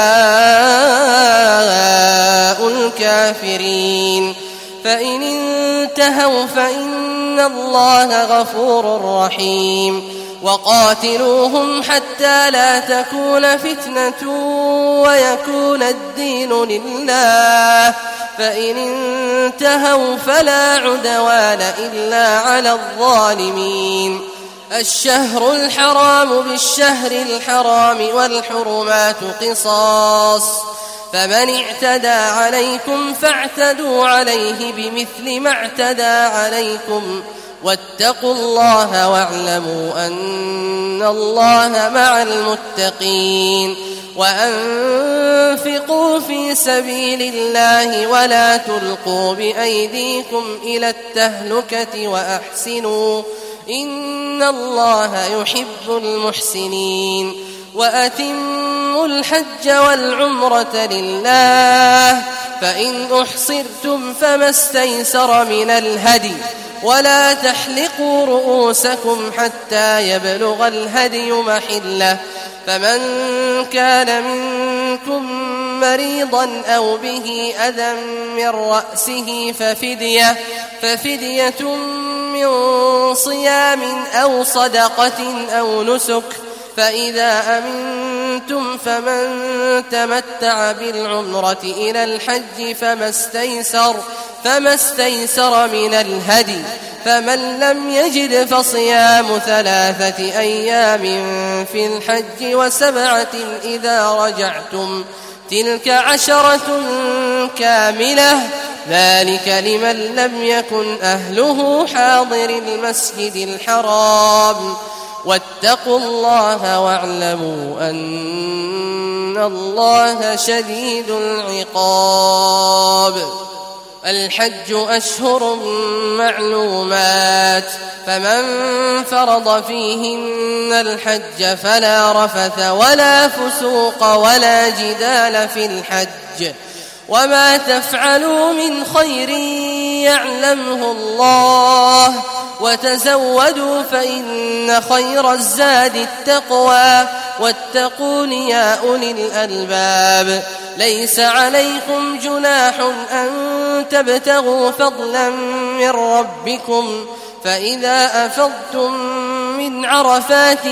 الكافرين فإن انتهوا فإن الله غفور رحيم وقاتلوهم حتى لا تكون فتنة ويكون الدين لله فإن انتهوا فلا عدوان إلا على الظالمين الشهر الحرام بالشهر الحرام والحرمات قصاص فمن اعتدى عليكم فاعتدوا عليه بمثل ما اعتدى عليكم واتقوا الله واعلموا أن الله مع المتقين وأنفقوا في سبيل الله ولا تلقوا بأيديكم إلى التهلكة وأحسنوا إن الله يحب المحسنين وأتموا الحج والعمرة لله فإن أحصرتم فما استيسر من الهدي ولا تحلقوا رؤوسكم حتى يبلغ الهدي محله فمن كان منكم مريضا أو به أذى من رأسه ففدية من صيام أو صدقة أو نسك فإذا أمنتم فمن تمتع بالعمرة إلى الحج فما استيسر من الهدي فمن لم يجد فصيام 3 أيام في الحج و7 إذا رجعتم تلك 10 كاملة ذلك لمن لم يكن أهله حاضر المسجد الحرام واتقوا الله واعلموا أن الله شديد العقاب الحج أشهر معلومات فمن فرض فيهن الحج فلا رفث ولا فسوق ولا جدال في الحج وما تفعلوا من خير يعلمه الله وتزودوا فإن خير الزاد التقوى واتقون يا أولي الألباب ليس عليكم جناح أن تبتغوا فضلا من ربكم فإذا أفضتم من عرفات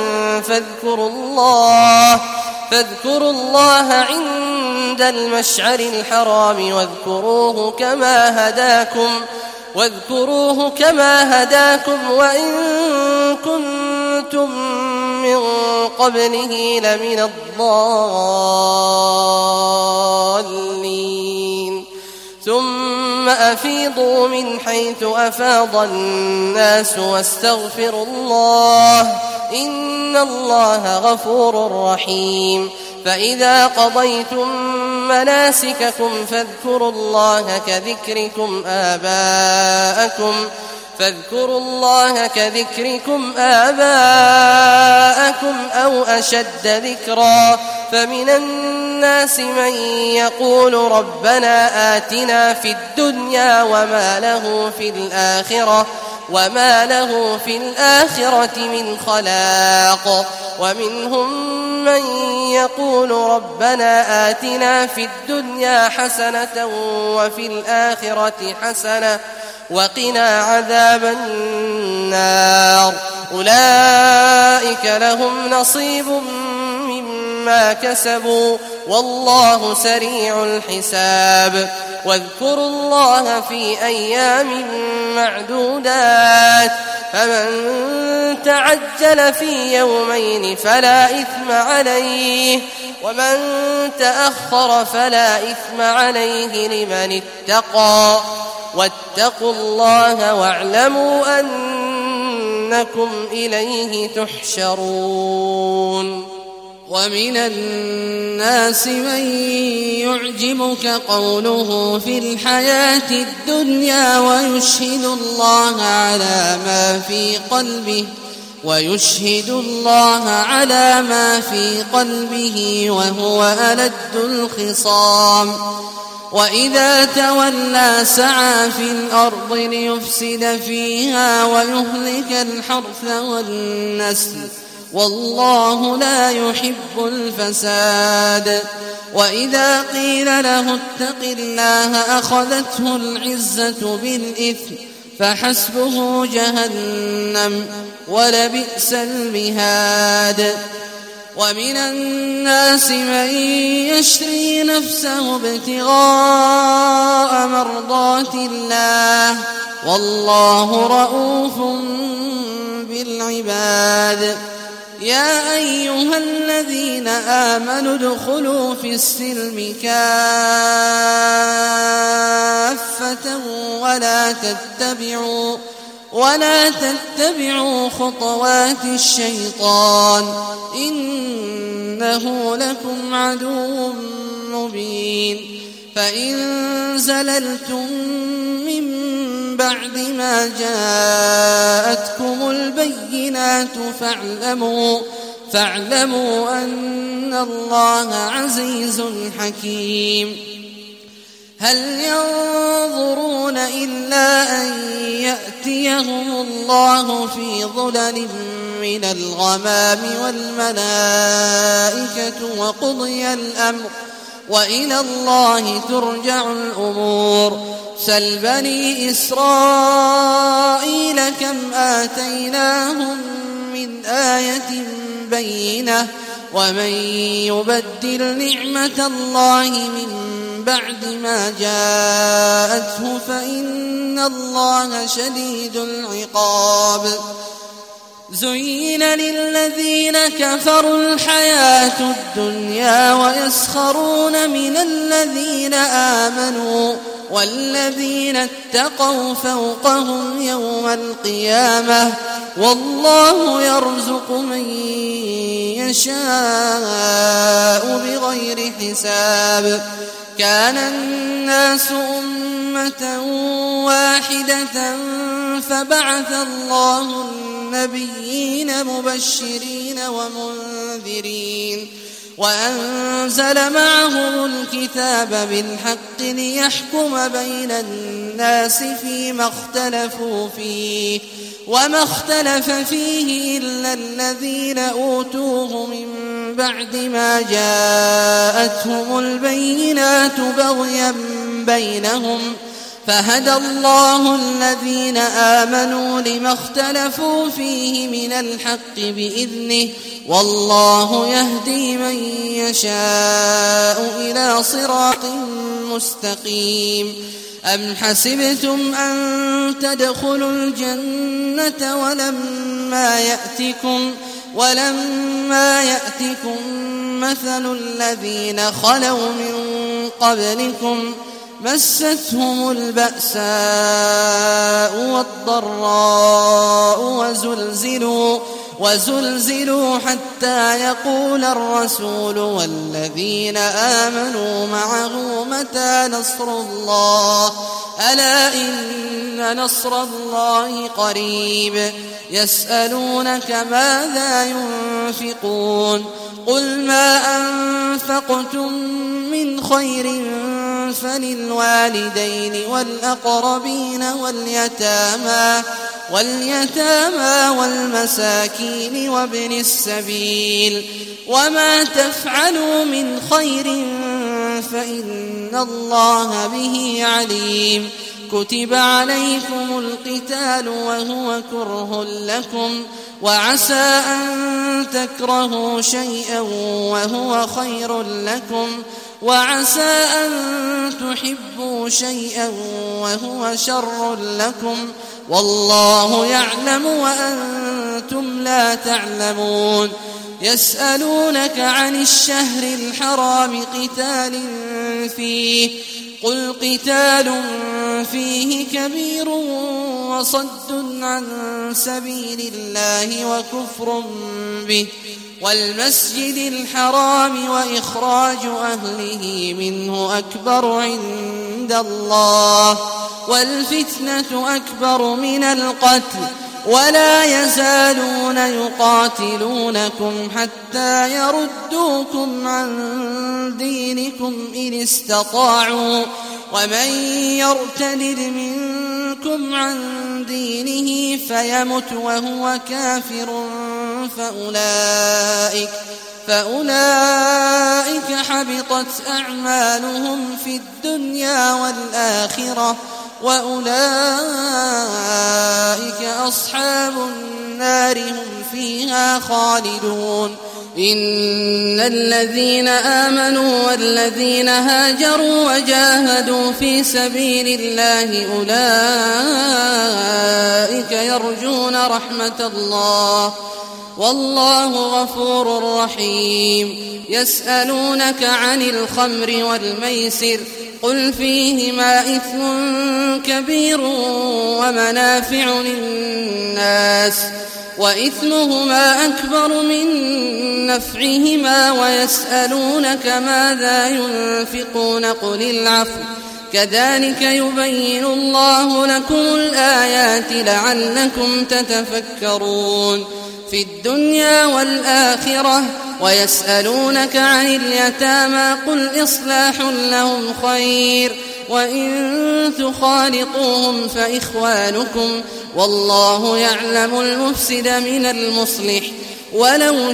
فاذكروا الله عند المشعر الحرام واذكروه كما هداكم وإن كنتم من قبله لمن الضالين ثم أفيضوا من حيث أفاض الناس واستغفروا الله إن الله غفور رحيم فإذا قضيتم مناسككم فاذكروا الله كذكركم آباءكم أو أشد ذكرا فمن الناس من يقول ربنا آتنا في الدنيا وما له في الآخرة من خلاق ومنهم من يقول ربنا آتنا في الدنيا حسنة وفي الآخرة حسنة وقنا عذاب النار أولئك لهم نصيب مما كسبوا والله سريع الحساب واذكروا الله في أيام معدودات فمن تعجل في يومين فلا إثم عليه ومن تأخر فلا إثم عليه لمن اتقى واتقوا الله واعلموا أنكم إليه تحشرون ومن الناس من يعجبك قوله في الحياة الدنيا ويشهد الله على ما في قلبه وهو ألد الخصام وإذا تولى سعى في الأرض ليفسد فيها ويهلك الحرث والنسل والله لا يحب الفساد وإذا قيل له اتق الله أخذته العزة بالإثم فحسبه جهنم ولبئس المهاد ومن الناس من يشري نفسه ابتغاء مرضات الله والله رؤوف بالعباد يا أيها الذين آمنوا ادخلوا في السلم كافة ولا تتبعوا خطوات الشيطان إنه لكم عدو مبين فإن زللتم من بعد ما جاءتكم البينات فاعلموا أن الله عزيز حكيم هل ينظرون إلا أن يأتيهم الله في ظلل من الغمام والملائكة وقضي الأمر وإلى الله ترجع الأمور سل بني إسرائيل كم آتيناهم من آية بينة ومن يبدل نعمة الله من بعد ما جاءته فإن الله شديد العقاب زين للذين كفروا الحياة الدنيا ويسخرون من الذين آمنوا والذين اتقوا فوقهم يوم القيامة والله يرزق من يشاء بغير حساب كان الناس أمة واحدة فبعث الله النبيين مبشرين ومنذرين وأنزل معهم الكتاب بالحق ليحكم بين الناس فيما اختلفوا فيه وما اختلف فيه إلا الذين أوتوه من بعد ما جاءتهم البينات بغيا بينهم فهدى الله الذين آمنوا لما اختلفوا فيه من الحق بإذنه والله يهدي من يشاء إلى صراط مستقيم. أم حسبتم أن تدخلوا الجنة ولما يأتكم مثل الذين خلوا من قبلكم مستهم البأساء والضراء وزلزلوا حتى يقول الرسول والذين آمنوا معه متى نصر الله ألا إن نصر الله قريب. يسألونك ماذا ينفقون قل ما أنفقتم من خير فللوالدين والأقربين واليتامى والمساكين وابن السبيل وما تفعلوا من خير فإن الله به عليم. كتب عليكم القتال وهو كره لكم وعسى أن تكرهوا شيئا وهو خير لكم وعسى أن تحبوا شيئا وهو شر لكم والله يعلم وأنتم لا تعلمون. يسألونك عن الشهر الحرام قتال فيه قل قتال فيه كبير وصد عن سبيل الله وكفر به والمسجد الحرام وإخراج أهله منه أكبر عند الله والفتنة أكبر من القتل ولا يزالون يقاتلونكم حتى يردوكم عن دينكم إن استطاعوا ومن يرتد منكم عن دينه فيمت وهو كافر فأولئك حبطت أعمالهم في الدنيا والآخرة وأولئك أصحاب النار هم فيها خالدون. إن الذين آمنوا والذين هاجروا وجاهدوا في سبيل الله أولئك يرجون رحمة الله والله غفور رحيم. يسألونك عن الخمر والميسر قل فيهما إثم كبير ومنافع للناس وإثمهما أكبر من نفعهما ويسألونك ماذا ينفقون قل العفو كذلك يبين الله لكم الآيات لعلكم تتفكرون في الدنيا والآخرة. ويسألونك عن اليتامى قل إصلاح لهم خير وإن تخالطوهم فإخوانكم والله يعلم المفسد من المصلح ولو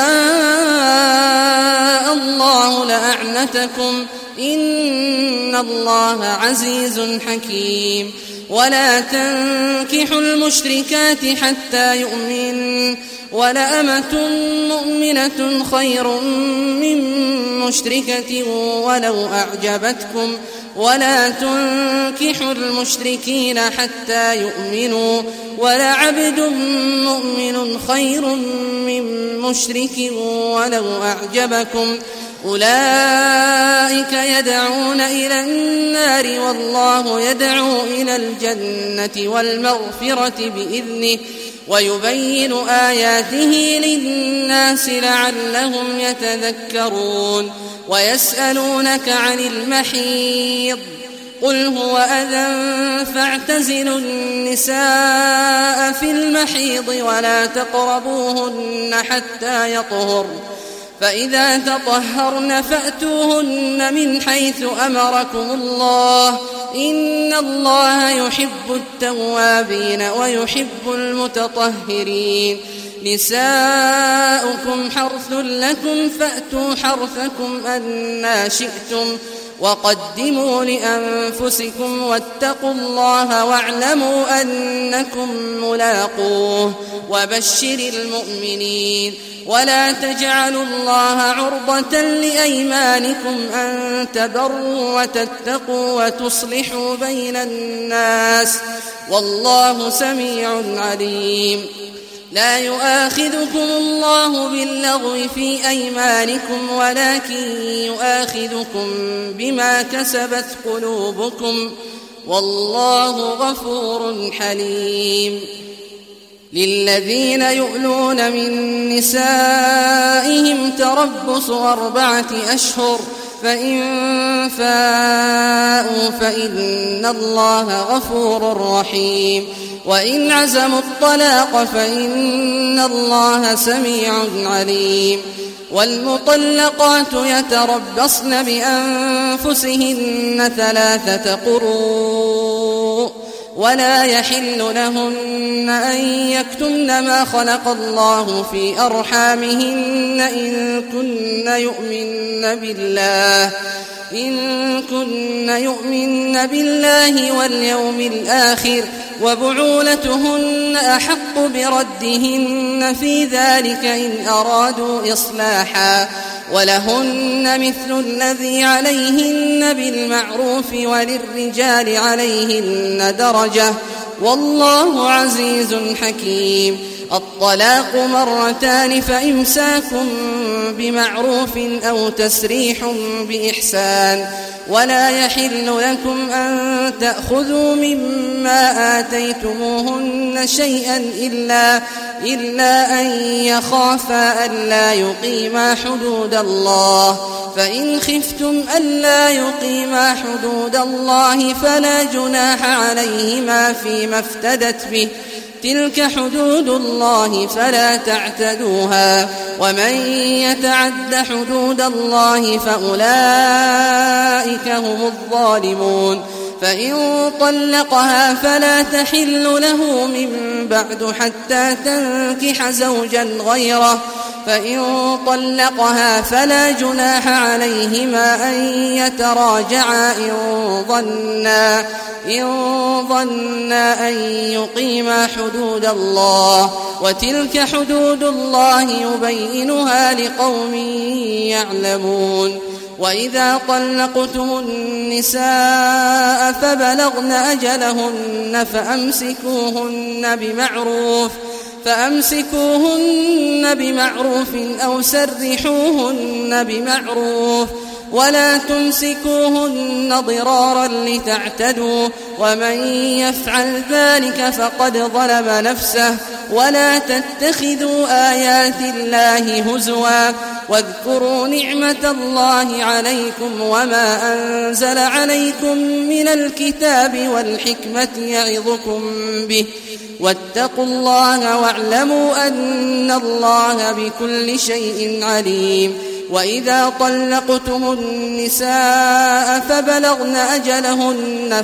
شاء الله لأعنتكم إن الله عزيز حكيم. ولا تنكحوا المشركات حتى يؤمنوا ولأمة مؤمنة خير من مشركة ولو أعجبتكم ولا تنكحوا المشركين حتى يؤمنوا ولعبد مؤمن خير من مشرك ولو أعجبكم أولئك يدعون إلى النار والله يدعو إلى الجنة والمغفرة بإذنه ويبين آياته للناس لعلهم يتذكرون. ويسألونك عن المحيض قل هو أذى فاعتزلوا النساء في المحيض ولا تقربوهن حتى يطهرن فإذا تطهرن فأتوهن من حيث أمركم الله إن الله يحب التوابين ويحب المتطهرين. نساؤكم حرث لكم فأتوا حرثكم أنى شئتم وقدموا لأنفسكم واتقوا الله واعلموا أنكم ملاقوه وبشر المؤمنين. ولا تجعلوا الله عرضة لأيمانكم أن تبروا وتتقوا وتصلحوا بين الناس والله سميع عليم. لا يؤاخذكم الله باللغو في أيمانكم ولكن يؤاخذكم بما كسبت قلوبكم والله غفور حليم. للذين يؤلون من نسائهم تربص 4 أشهر فإن فاءوا فإن الله غفور رحيم. وإن عزموا الطلاق فإن الله سميع عليم. والمطلقات يتربصن بأنفسهن 3 قروء ولا يحل لهن أن يكتمن ما خلق الله في أرحامهن إن كن يؤمن بالله واليوم الآخر وبعولتهن أحق بردهن في ذلك إن أرادوا إصلاحا ولهن مثل الذي عليهن بالمعروف وللرجال عليهن درجة والله عزيز حكيم. الطلاق 2 فإمساك بمعروف أو تسريح بإحسان. ولا يحل لكم أن تأخذوا مما آتيتموهن شيئا إلا أن يخافا ألا يقيما حدود الله. فإن خفتم ألا يقيما حدود الله فلا جناح عليهما فيما افتدت به تلك حدود الله فلا تعتدوها ومن يتعد حدود الله فأولئك هم الظالمون. فإن طلقها فلا تحل له من بعد حتى تنكح زوجا غيره. فإن طلقها فلا جناح عليهما أن يتراجعا إن ظنا أن يقيما حدود الله وتلك حدود الله يبينها لقوم يعلمون. وإذا طلقتم النساء فبلغن أجلهن فأمسكوهن بمعروف أو سرحوهن بمعروف ولا تمسكوهن ضرارا لتعتدوا ومن يفعل ذلك فقد ظلم نفسه. ولا تتخذوا آيات الله هزوا واذكروا نعمة الله عليكم وما أنزل عليكم من الكتاب والحكمة يعظكم به واتقوا الله واعلموا أن الله بكل شيء عليم. وإذا طلقتم النساء فبلغن أجلهن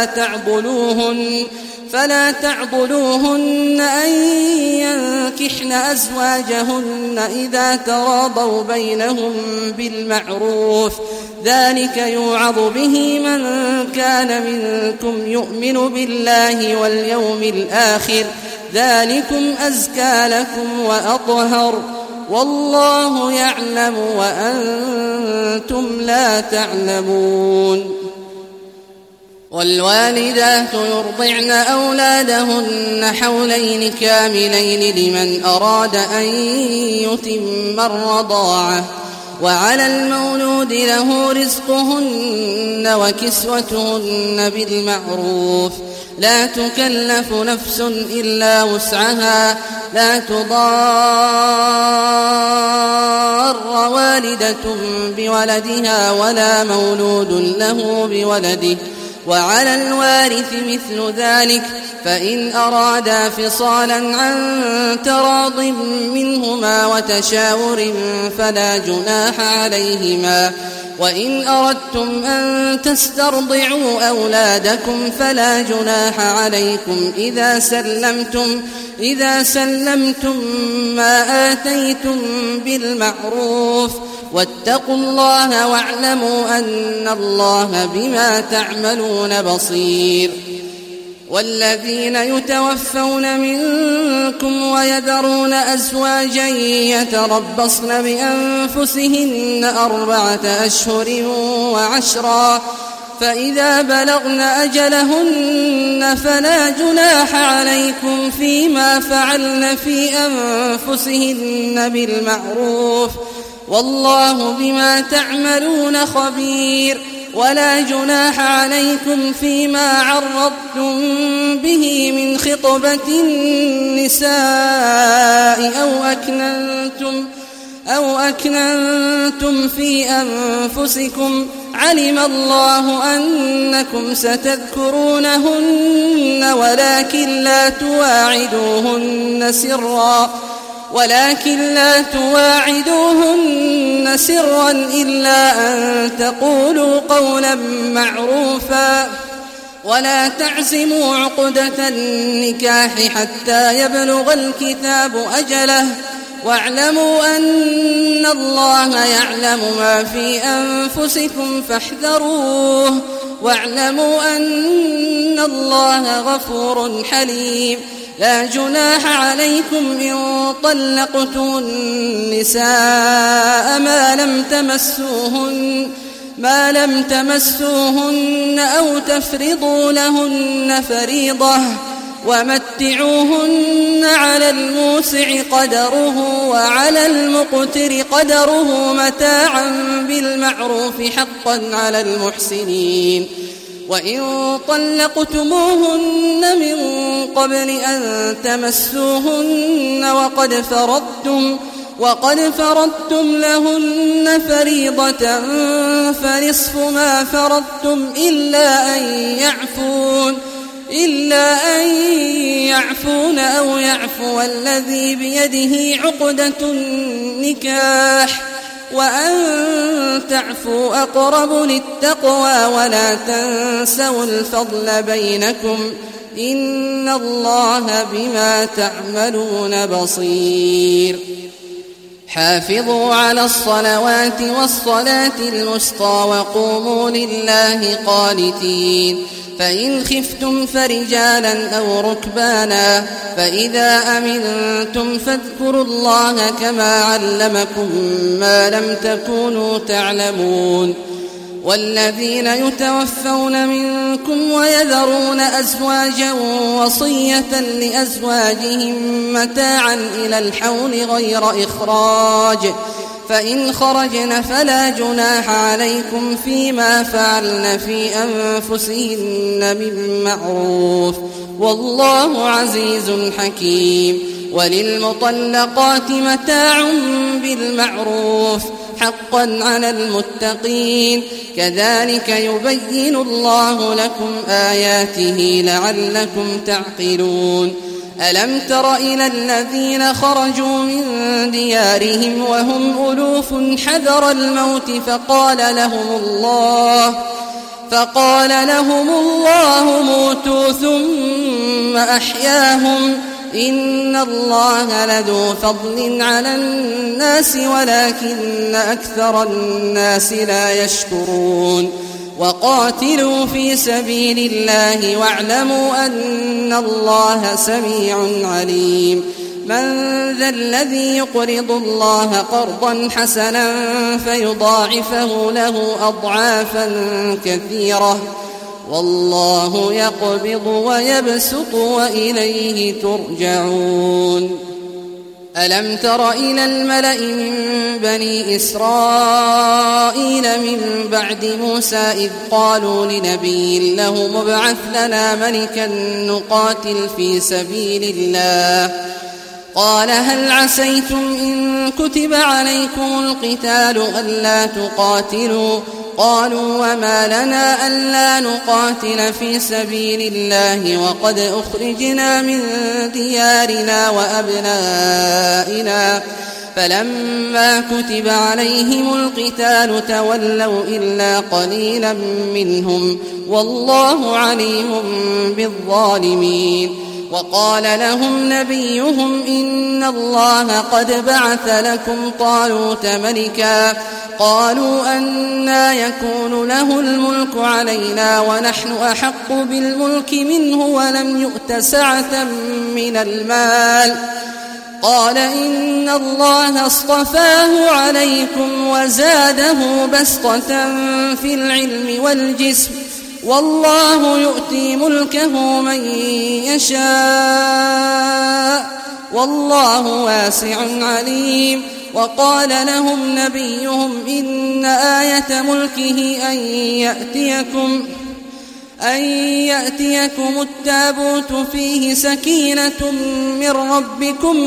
فلا تعضلوهن أن ينكحن أزواجهن إذا تراضوا بينهم بالمعروف ذلك يوعظ به من كان منكم يؤمن بالله واليوم الآخر ذلكم أزكى لكم وأطهر والله يعلم وأنتم لا تعلمون. والوالدات يرضعن أولادهن حولين كاملين لمن أراد أن يتم الرضاعة وعلى المولود له رزقهن وكسوتهن بالمعروف لا تكلف نفس إلا وسعها لا تضار والدة بولدها ولا مولود له بولده وعلى الوارث مثل ذلك فإن أرادا فصالا عن تراض منهما وتشاور فلا جناح عليهما. وإن أردتم أن تسترضعوا أولادكم فلا جناح عليكم إذا سلمتم ما آتيتم بالمعروف. واتقوا الله واعلموا أن الله بما تعملون بصير. والذين يتوفون منكم ويذرون أزواجا يتربصن بأنفسهن 4 أشهر وعشرا فإذا بلغن أجلهن فلا جناح عليكم فيما فعلن في أنفسهن بالمعروف والله بما تعملون خبير. ولا جناح عليكم فيما عرضتم به من خطبة النساء أو أكننتم في أنفسكم علم الله أنكم ستذكرونهن ولكن لا تواعدوهن سرا إلا أن تقولوا قولا معروفا ولا تعزموا عقدة النكاح حتى يبلغ الكتاب أجله واعلموا أن الله يعلم ما في أنفسكم فاحذروه واعلموا أن الله غفور حليم. لا جناح عليكم إن طلقتم النساء ما لم تمسوهن أو تفرضوا لهن فريضة ومتعوهن على الموسع قدره وعلى المقتر قدره متاعا بالمعروف حقا على المحسنين. وإن طلقتموهن من قبل أن تمسوهن وقد فرضتم لهن فريضة فنصف ما فرضتم إلا أن يعفون أو يعفو الذي بيده عقدة النكاح وأن تعفوا أقرب للتقوى ولا تنسوا الفضل بينكم إن الله بما تعملون بصير. حافظوا على الصلوات والصلاة الوسطى وقوموا لله قانتين. فإن خفتم فرجالا أو ركبانا فإذا أمنتم فاذكروا الله كما علمكم ما لم تكونوا تعلمون. والذين يتوفون منكم ويذرون أزواجا وصية لأزواجهم متاعا إلى الحول غير إخراج فإن خرجن فلا جناح عليكم فيما فعلن في أنفسهن من معروف والله عزيز حكيم. وللمطلقات متاع بالمعروف حقا على المتقين كذلك يبين الله لكم آياته لعلكم تعقلون. ألم تر إلى الذين خرجوا من ديارهم وهم ألوف حذر الموت فقال لهم الله موتوا ثم أحياهم إن الله لذو فضل على الناس ولكن أكثر الناس لا يشكرون. وقاتلوا في سبيل الله واعلموا أن الله سميع عليم. من ذا الذي يقرض الله قرضا حسنا فيضاعفه له أضعافا كثيرة والله يقبض ويبسط وإليه ترجعون. ألم تر إلى الملأ من بني إسرائيل من بعد موسى إذ قالوا لنبي له ابعث لنا ملكا نقاتل في سبيل الله قال هل عسيتم إن كتب عليكم القتال ألا تقاتلوا قالوا وما لنا ألا نقاتل في سبيل الله وقد أخرجنا من ديارنا وأبنائنا فلما كتب عليهم القتال تولوا إلا قليلا منهم والله عليم بالظالمين. وقال لهم نبيهم إن الله قد بعث لكم طالوت ملكا قالوا أنى يكون له الملك علينا ونحن أحق بالملك منه ولم يؤت سعة من المال قال إن الله اصطفاه عليكم وزاده بسطة في العلم والجسم والله يؤتي ملكه من يشاء والله واسع عليم. وقال لهم نبيهم إن آية ملكه أن يأتيكم التابوت فيه سكينة من ربكم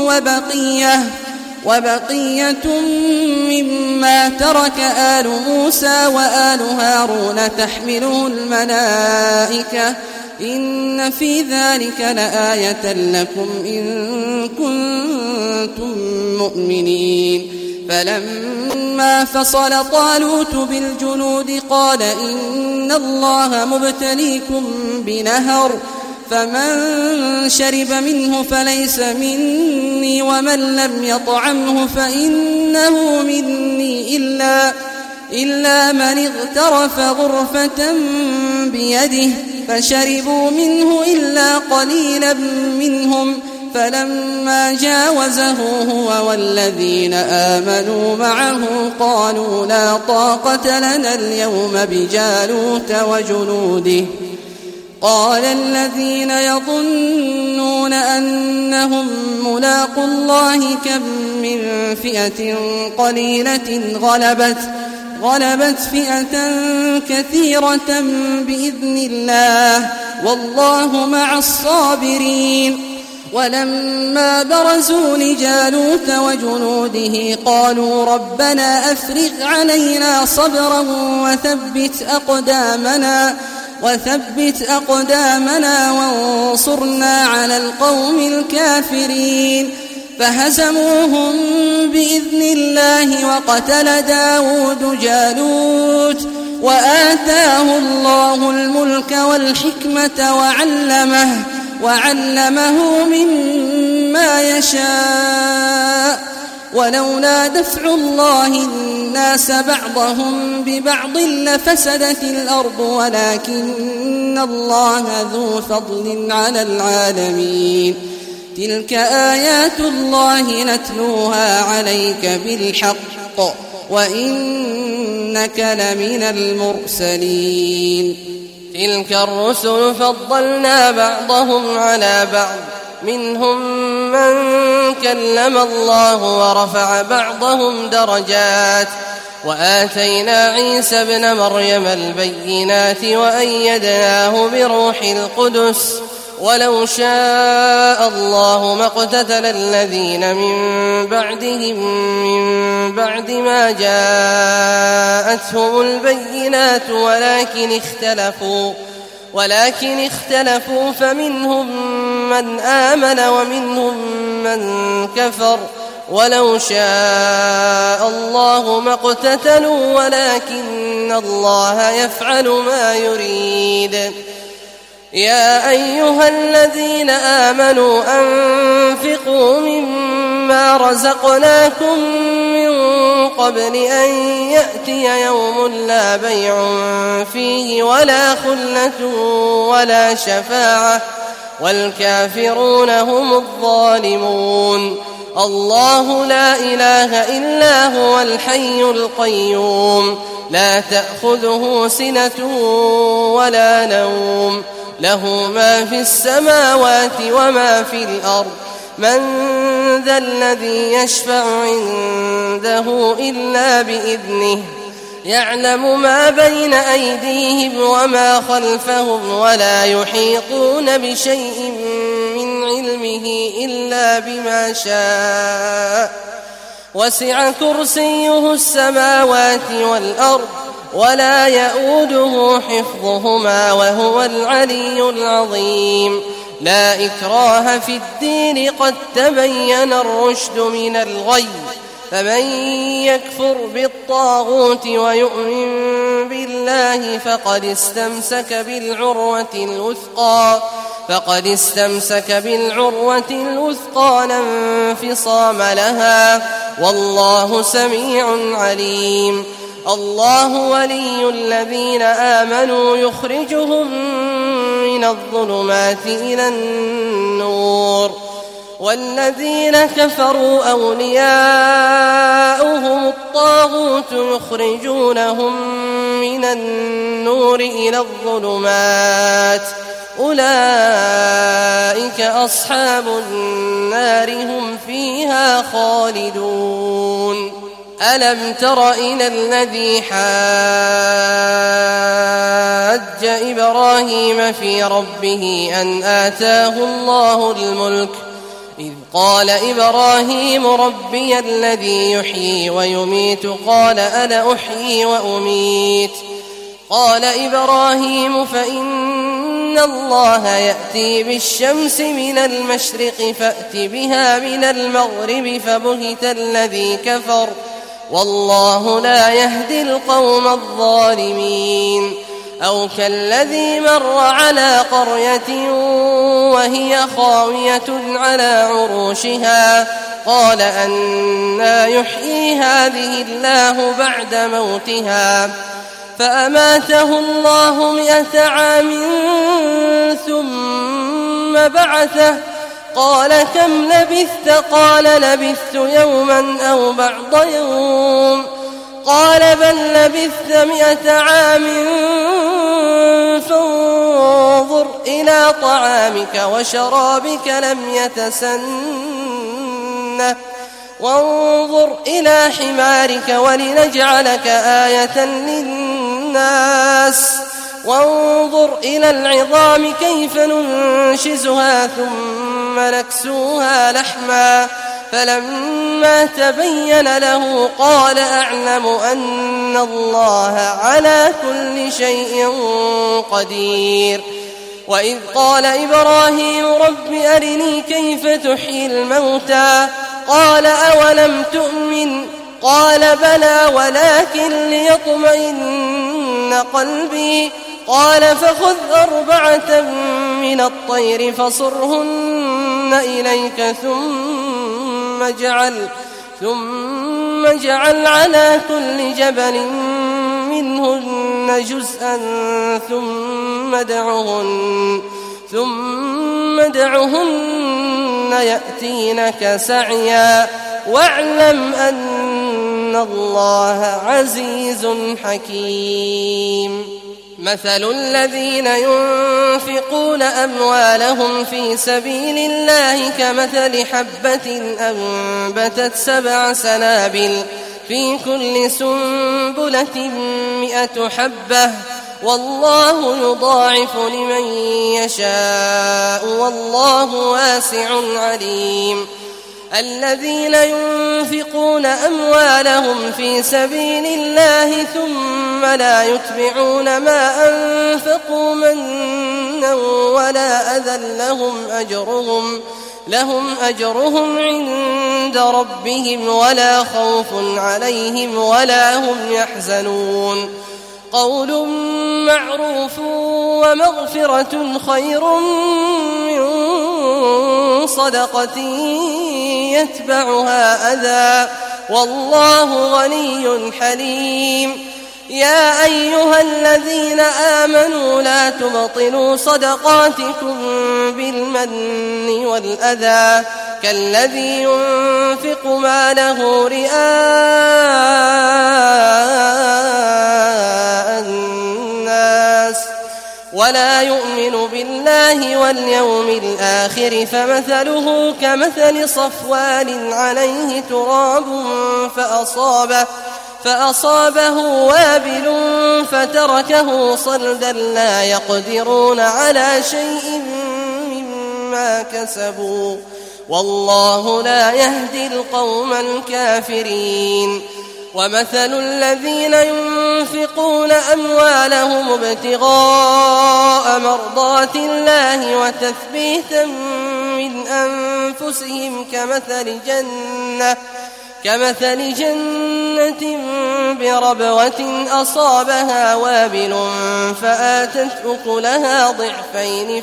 وبقية مما ترك آل موسى وآل هارون تحمله الملائكة إن في ذلك لآية لكم إن كنتم مؤمنين. فلما فصل طالوت بالجنود قال إن الله مبتليكم بنهر فمن شرب منه فليس مني ومن لم يطعمه فإنه مني إلا من اغترف غرفة بيده فشربوا منه إلا قليلا منهم فلما جاوزه هو والذين آمنوا معه قالوا لا طاقة لنا اليوم بجالوت وجنوده. قال الذين يظنون أنهم ملاقوا الله كم من فئة قليلة غلبت فئة كثيرة بإذن الله والله مع الصابرين. ولما برزوا لجالوت وجنوده قالوا ربنا أفرغ علينا صبرا وثبت أقدامنا وانصرنا على القوم الكافرين. فهزموهم بإذن الله وقتل داود جالوت وآتاه الله الملك والحكمة وعلمه مما يشاء ولولا دفع الله الناس بعضهم ببعض لفسدت الأرض ولكن الله ذو فضل على العالمين. تلك آيات الله نتلوها عليك بالحق وإنك لمن المرسلين. تلك الرسل فضلنا بعضهم على بعض منهم من كلم الله ورفع بعضهم درجات وآتينا عيسى ابن مريم البينات وأيدناه بروح القدس ولو شاء الله ما اقتتل الذين من بعدهم من بعد ما جاءتهم البينات ولكن اختلفوا فمنهم من آمن ومنهم من كفر ولو شاء الله ما اقتتلوا ولكن الله يفعل ما يريد. يا أيها الذين آمنوا أنفقوا مما رزقناكم من قبل أن يأتي يوم لا بيع فيه ولا خلة ولا شفاعة والكافرون هم الظالمون. الله لا إله إلا هو الحي القيوم لا تأخذه سنة ولا نوم له ما في السماوات وما في الأرض من ذا الذي يشفع عنده إلا بإذنه يعلم ما بين أيديهم وما خلفهم ولا يحيطون بشيء من علمه إلا بما شاء وسع كرسيه السماوات والأرض ولا يؤوده حفظهما وهو العلي العظيم. لا إكراه في الدين قد تبين الرشد من الغي فمن يكفر بالطاغوت ويؤمن بالله فقد استمسك بالعروة الوثقى لا انفصام لها والله سميع عليم. الله ولي الذين آمنوا يخرجهم من الظلمات إلى النور والذين كفروا أولياؤهم الطاغوت يخرجونهم من النور إلى الظلمات أولئك أصحاب النار هم فيها خالدون. ألم تر إلى الذي حاج إبراهيم في ربه أن آتاه الله الملك إذ قال إبراهيم ربي الذي يحيي ويميت قال أنا أحيي وأميت قال إبراهيم فإن الله يأتي بالشمس من المشرق فأت بها من المغرب فبهت الذي كفر والله لا يهدي القوم الظالمين. أو كالذي مر على قرية وهي خاوية على عروشها قال أنى يحيي هذه الله بعد موتها فأماته الله 100 عام ثم بعثه قال كم لبثت قال لبثت يوما أو بعض يوم قال بل لبثت 100 عام فانظر إلى طعامك وشرابك لم يتسنه وانظر إلى حمارك ولنجعلك آية للناس وانظر إلى العظام كيف ننشزها ثم نكسوها لحما فلما تبين له قال أعلم أن الله على كل شيء قدير. وإذ قال إبراهيم رب أرني كيف تحيي الموتى قال أولم تؤمن قال بلى ولكن ليطمئن قلبي قال فخذ 4 من الطير فصرهن إليك ثم اجعل على كل جبل منهن جزءا ثم ادعهن يأتينك سعيا واعلم أن الله عزيز حكيم. مثل الذين ينفقون أموالهم في سبيل الله كمثل حبة أنبتت 7 سنابل في كل سنبلة 100 حبة والله يضاعف لمن يشاء والله واسع عليم. الذين ينفقون أموالهم في سبيل الله ثم لا يتبعون ما أنفقوا منا ولا أذى لهم أجرهم عند ربهم ولا خوف عليهم ولا هم يحزنون. قول معروف ومغفرة خير من صدقة يتبعها أذى والله غني حليم. يا أيها الذين آمنوا لا تبطلوا صدقاتكم بالمن والأذى كالذي ينفق ماله رئاء الناس ولا يؤمن بالله واليوم الآخر فمثله كمثل صفوان عليه تراب فأصابه وابل فتركه صلدا لا يقدرون على شيء مما كسبوا والله لا يهدي القوم الكافرين. ومثل الذين ينفقون أموالهم ابتغاء مرضات الله وتثبيتا من أنفسهم كمثل جنة بربوة أصابها وابل فآتت أكلها ضعفين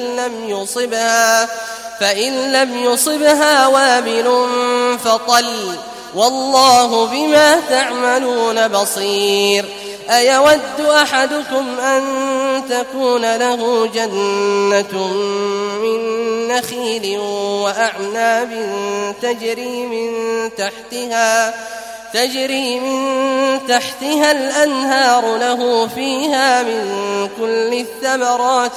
فإن لم يصبها وابل فطل والله بما تعملون بصير أيود أحدكم أن تكون له جنة من نخيل وأعناب تجري من تحتها الأنهار له فيها من كل الثمرات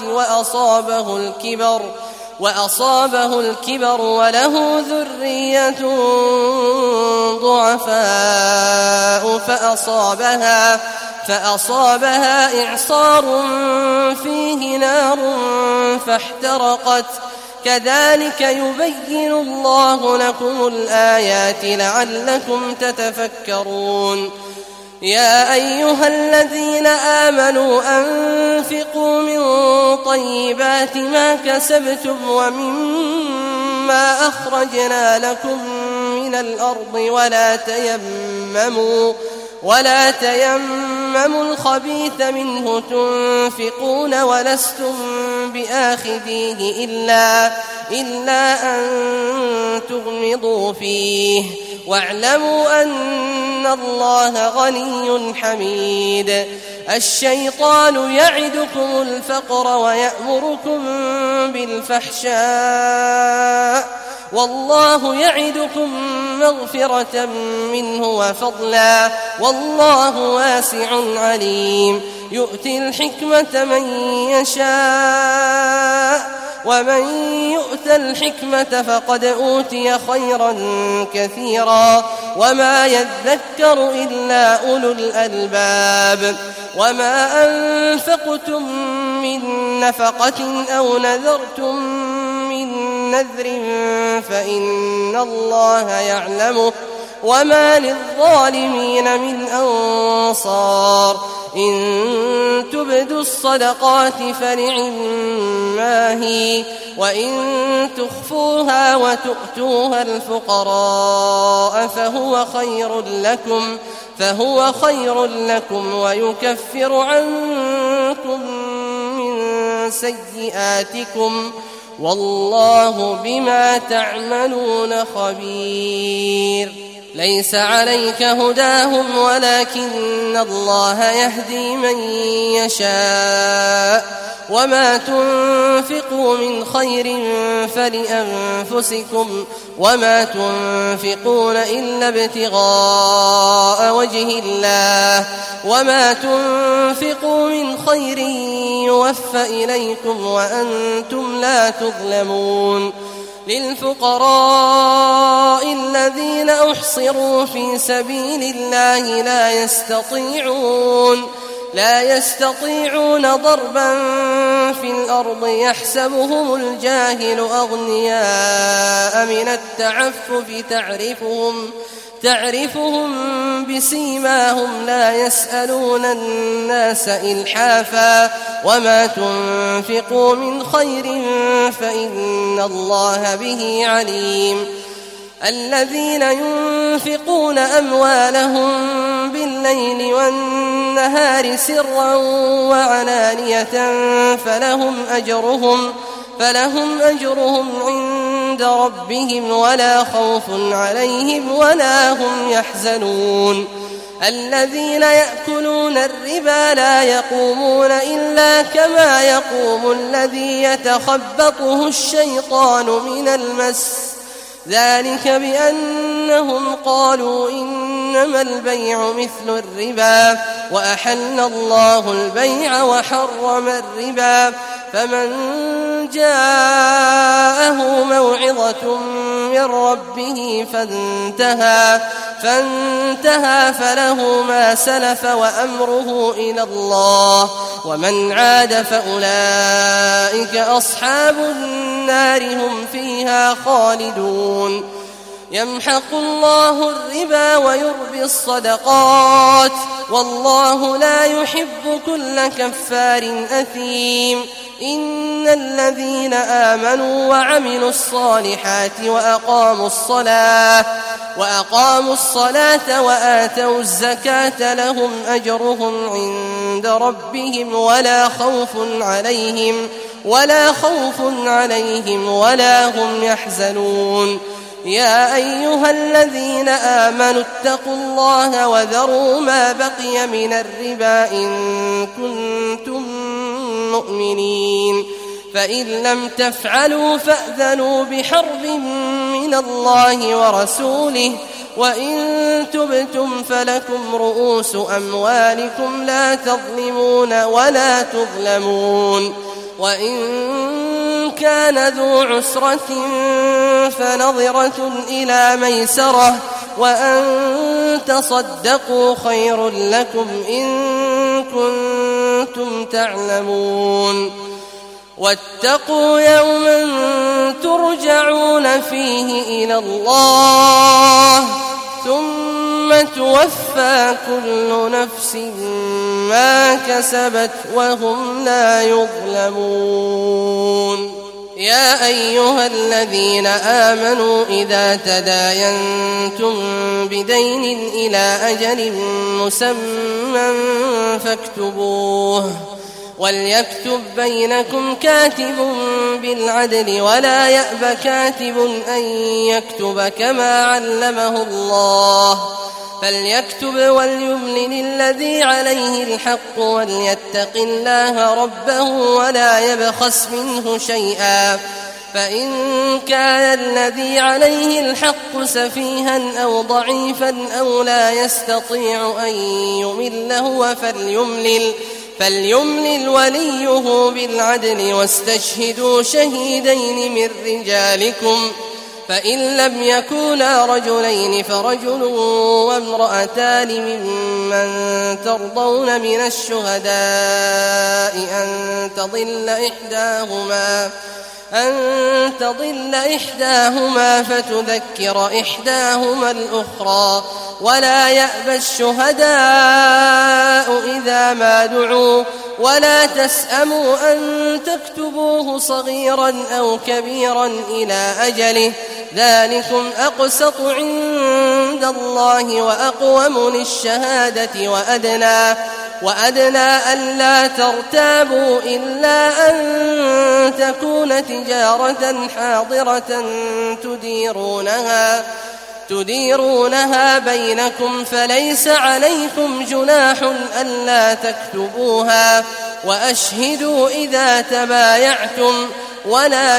وأصابه الكبر وله ذرية ضعفاء فأصابها إعصار فيه نار فاحترقت كذلك يبين الله لكم الآيات لعلكم تتفكرون يا أيها الذين آمنوا أنفقوا من طيبات ما كسبتم ومما أخرجنا لكم من الأرض ولا تيمموا الخبيث منه تنفقون ولستم بآخذيه إلا أن تغمضوا فيه واعلموا أن الله غني حميد الشيطان يعدكم الفقر ويأمركم بالفحشاء والله يعدكم مغفرة منه وفضلا والله واسع عليم يؤتي الحكمة من يشاء ومن يؤت الحكمة فقد أوتي خيرا كثيرا وما يذكر إلا أولو الألباب وما أنفقتم من نفقة أو نذرتم من نذر فإن الله يعلمه وما للظالمين من أنصار إن تبدوا الصدقات فنعما هي وإن تخفوها وتؤتوها الفقراء فهو خير لكم ويكفر عنكم من سيئاتكم والله بما تعملون خبير ليس عليك هداهم ولكن الله يهدي من يشاء وما تنفقوا من خير فلأنفسكم وما تنفقون إلا ابتغاء وجه الله وما تنفقوا من خير يوفى إليكم وأنتم لا تظلمون للفقراء الذين أحصروا في سبيل الله لا يستطيعون ضربا في الأرض يحسبهم الجاهل أغنياء من التعفف تعرفهم بسيماهم لا يسألون الناس إلحافا وما تنفقوا من خير فإن الله به عليم الذين ينفقون أموالهم بالليل والنهار سرا وعلانية فلهم أجرهم عند ربهم ولا خوف عليهم ولا هم يحزنون الذين يأكلون الربا لا يقومون إلا كما يقوم الذي يتخبطه الشيطان من المس ذلك بأنهم قالوا إنما البيع مثل الربا وأحل الله البيع وحرم الربا فمن جاءه موعظة من ربه فانتهى فله ما سلف وأمره إلى الله ومن عاد فأولئك أصحاب النار هم فيها خالدون يمحق الله الربا ويربي الصدقات والله لا يحب كل كفار أثيم إن الذين آمنوا وعملوا الصالحات وأقاموا الصلاة وآتوا الزكاة لهم أجرهم عند ربهم ولا خوف عليهم ولا هم يحزنون يا أيها الذين آمنوا اتقوا الله وذروا ما بقي من الربا إن كنتم مؤمنين فإن لم تفعلوا فأذنوا بحرب من الله ورسوله وإن تبتم فلكم رؤوس أموالكم لا تظلمون ولا تظلمون وإن كان ذو عسرة فنظرة إلى ميسرة وأن تصدقوا خير لكم إن كنتم تعلمون واتقوا يوما ترجعون فيه إلى الله ثم توفى كل نفس ما كسبت وهم لا يظلمون يا أيها الذين آمنوا إذا تداينتم بدين إلى أجل مسمى فاكتبوه وليكتب بينكم كاتب بالعدل ولا يأب كاتب أن يكتب كما علمه الله فليكتب وليملل الذي عليه الحق وليتق الله ربه ولا يبخس منه شيئا فإن كان الذي عليه الحق سفيها أو ضعيفا أو لا يستطيع أن يمله فليملل وليه بالعدل واستشهدوا شهيدين من رجالكم فإن لم يكونا رجلين فرجل وامرأتان ممن ترضون من الشهداء أن تضل إحداهما فتذكر إحداهما الأخرى ولا يأبى الشهداء إذا ما دعوا ولا تسأموا أن تكتبوه صغيرا أو كبيرا إلى أجله ذلكم أقسط عند الله وأقوم للشهادة وأدنى ألا ترتابوا إلا أن تكون تجارة حاضرة تديرونها بينكم فليس عليكم جناح ألا تكتبوها وأشهدوا إذا تبايعتم ولا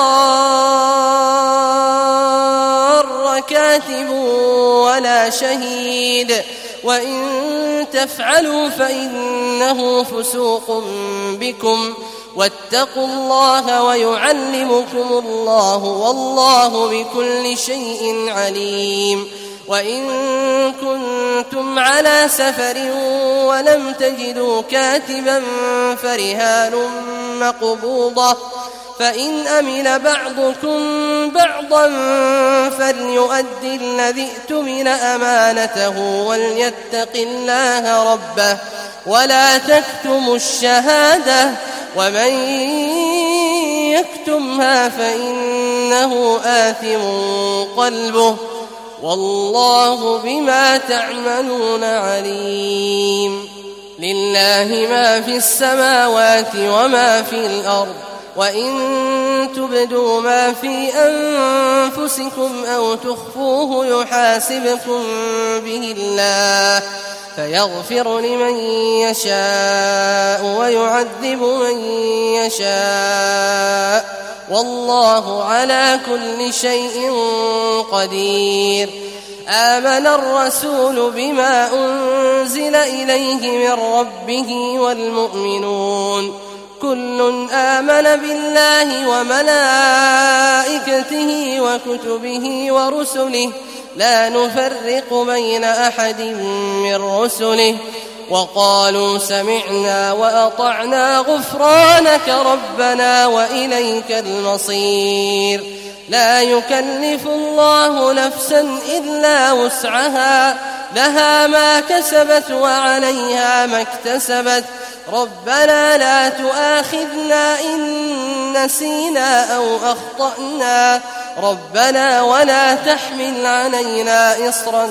يضار كاتب ولا شهيد وإن تفعلوا فإنه فسوق بكم واتقوا الله ويعلمكم الله والله بكل شيء عليم وإن كنتم على سفر ولم تجدوا كاتبا فرهان مقبوضة فإن أمن بعضكم بعضا فليؤدي الذي اؤتمن أمانته وليتق الله ربه ولا تكتموا الشهادة ومن يكتمها فإنه آثم قلبه والله بما تعملون عليم لله ما في السماوات وما في الأرض وإن تبدوا ما في أنفسكم أو تخفوه يحاسبكم به الله فيغفر لمن يشاء ويعذب من يشاء والله على كل شيء قدير آمن الرسول بما أنزل إليه من ربه والمؤمنون كل آمن بالله وملائكته وكتبه ورسله لا نفرق بين أحد من رسله وقالوا سمعنا وأطعنا غفرانك ربنا وإليك المصير لا يكلف الله نفسا إلا وسعها لها ما كسبت وعليها ما اكتسبت ربنا لا تؤاخذنا إن نسينا أو أخطأنا ربنا ولا تحمل علينا إصرا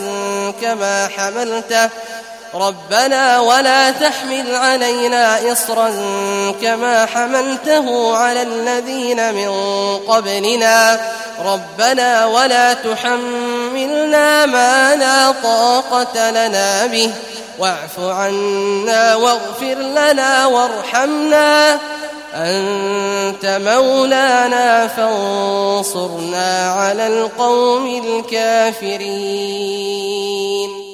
كما حملته على الذين من قبلنا ربنا ولا تحملنا ما لا طاقة لنا به واعف عنا واغفر لنا وارحمنا أنت مولانا فانصرنا على القوم الكافرين.